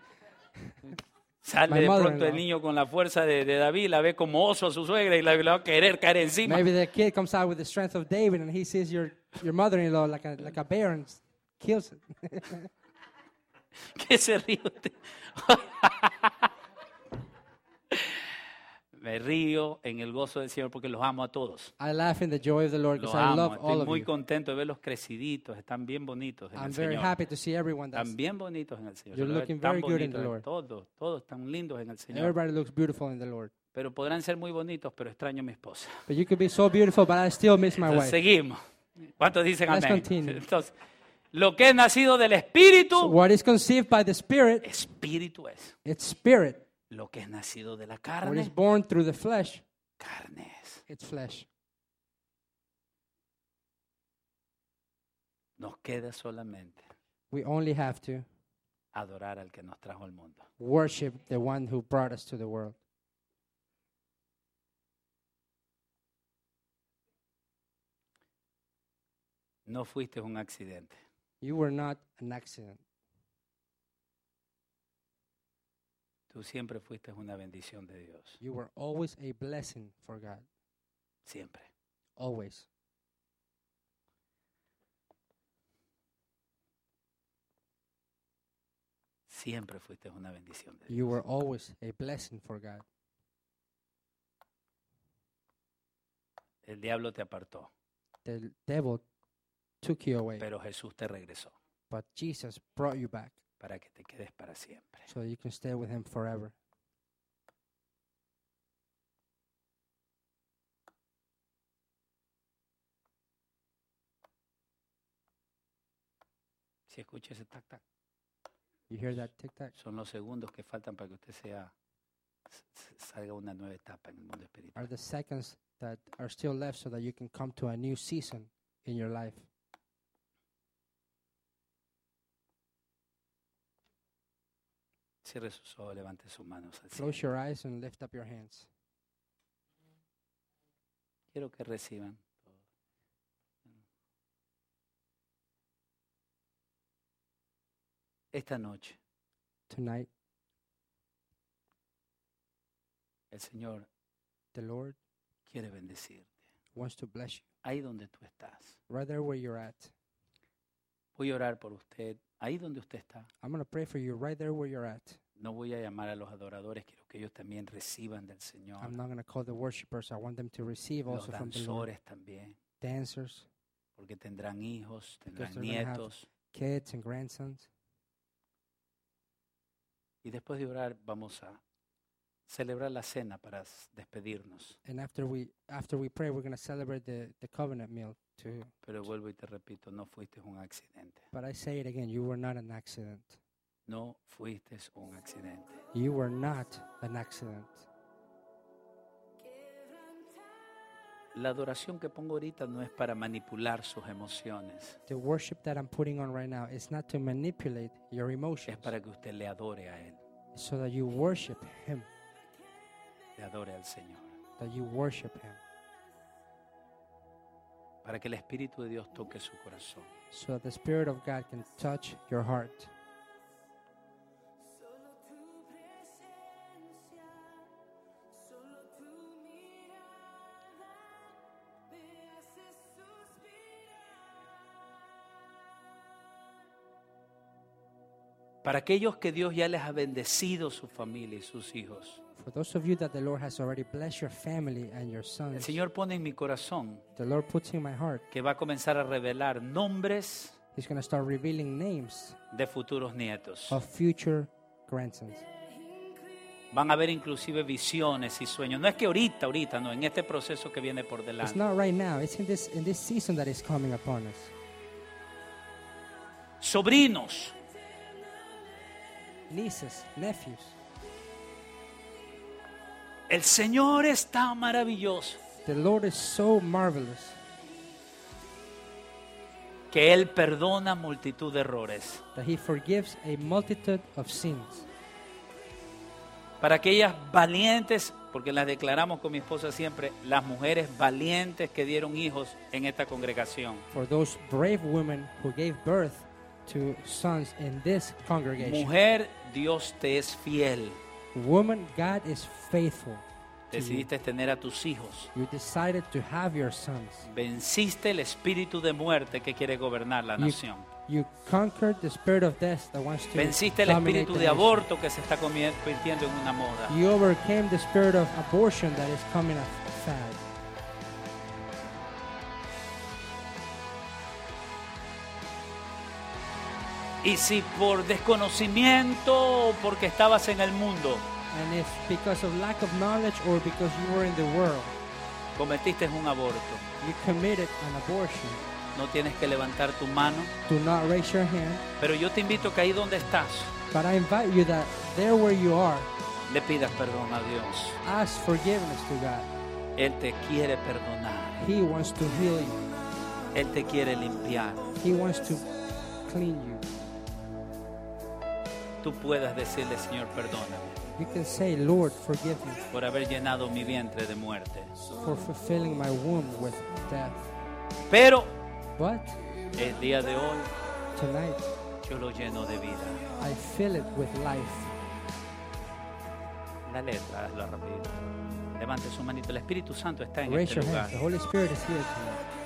Sale my de pronto mother-in-law. el niño con la fuerza de, de David, la ve como oso a su suegra y la, la va a querer caer encima. Maybe the kid comes out with the strength of David and he sees your, your mother-in-law like a, like a bear and kills it. ¿Qué se ríe usted? Me río en el gozo del Señor porque los amo a todos. I laugh in the joy of the Lord Los because I amo. love all Estoy of muy you. contento de verlos creciditos. Están bien bonitos en I'm el very Señor. happy to see everyone that's... Están bien bonitos en el Señor. You're Se lo ve looking tan very good in bonitos the Lord. Todos, todos están lindos en el Señor. Everybody looks beautiful in the Lord. Pero podrán ser muy bonitos, pero extraño a mi esposa. But you could be so beautiful, but I still miss my Entonces, wife. seguimos. ¿Cuántos dicen Let's amén? continue. Entonces, lo que es nacido del Espíritu, So what is conceived by the Spirit, Espíritu es. it's spirit. Lo que es nacido de la What is carne, born through the flesh, carne es. it's flesh. Nos queda solamente We only have to adorar al que nos trajo al mundo. worship the one who brought us to the world. No fuiste un accidente. You were not an accident. Tú siempre fuiste una bendición de Dios. You were always a blessing for God. Siempre. Always. Siempre fuiste una bendición de You Dios. were always a blessing for God. El diablo te apartó, The devil took you away, pero Jesús te regresó but Jesus brought you back para que te quedes para siempre. so you can stay with him forever. Si escucha ese tac tac, You hear that tic-tac? son los segundos que faltan para que usted sea s- s- salga a una nueva etapa en el mundo espiritual. Are the seconds that are still left so that you can come to a new season in your life. Cierre sus ojos, levante sus manos al cielo. Close your eyes and lift up your hands. Quiero que reciban todo. Esta noche Tonight, el Señor the Lord quiere bendecirte. wants to bless you Ahí donde tú estás. right there where you're at. Voy a orar por usted ahí donde usted está. I'm going to pray for you right there where you're at. No voy a llamar a los adoradores, quiero que ellos también reciban del Señor. I'm not going to call the worshipers. I want them to receive Los also from the Lord. danzores también, Dancers, porque tendrán hijos, tendrán they're gonna have- nietos. kids and grandsons. Y después de orar vamos a celebrar la cena para s- despedirnos. And after we after we pray, we're going to celebrate the, the covenant meal too. Pero vuelvo y te repito, no fuiste un accidente. But I say it again, you were not an accident. No fuiste un accidente. You were not an accident. La adoración que pongo ahorita no es para manipular sus emociones. The worship that I'm putting on right now is not to manipulate your Es emotions. para que usted le adore a Él, It's so that you worship Him, le adore al Señor. that you worship Him, Para que el Espíritu de Dios toque su corazón. so that the Spirit of God can touch your heart. Para aquellos que Dios ya les ha bendecido su familia y sus hijos. For those of you that the Lord has already blessed your family and your El sons, Señor pone en mi corazón the Lord puts in my heart, que va a comenzar a revelar nombres He's going to start revealing names de futuros nietos. of future grandsons. Van a haber inclusive visiones y sueños. No es que ahorita, ahorita, no, en este proceso que viene por It's delante. not right now. It's in this in this season that is coming upon us. Sobrinos, Nieces, nephews. el Señor es tan maravilloso The Lord is so marvelous que Él perdona multitud de errores. that He forgives a multitude of sins. Para aquellas valientes, porque las declaramos con mi esposa siempre, las mujeres valientes que dieron hijos en esta congregación. For those brave women who gave birth to sons in this congregation. Mujer, Dios te es fiel. Woman, God is faithful to you. Decidiste tener a tus hijos. You decided to have your sons. Venciste el espíritu de muerte que quiere gobernar la You, nación. you conquered the spirit of death that wants to Venciste el dominate espíritu the de nation. aborto que se está comi- convirtiendo en una moda. You overcame the spirit of abortion that is coming a fad. Y si por desconocimiento o porque estabas en el mundo, And if because of lack of knowledge or because you were in the world, cometiste un aborto, you committed an abortion, no tienes que levantar tu mano, do not raise your hand. pero yo te invito que ahí donde estás, But I invite you that there where you are, le pidas perdón a Dios. ask forgiveness to God. Él te quiere perdonar, He wants to heal you. Él te quiere limpiar. He wants to clean you. Tú puedas decirle, Señor, perdóname You can say, Lord, forgive me por haber llenado mi vientre de muerte. for fulfilling my womb with death. Pero But el día de hoy tonight, yo lo lleno de vida. I fill it with life. La letra, hazlo rapidito. Levante su manito. El Espíritu Santo está en Raise este your lugar. hands. The Holy Spirit is here tonight.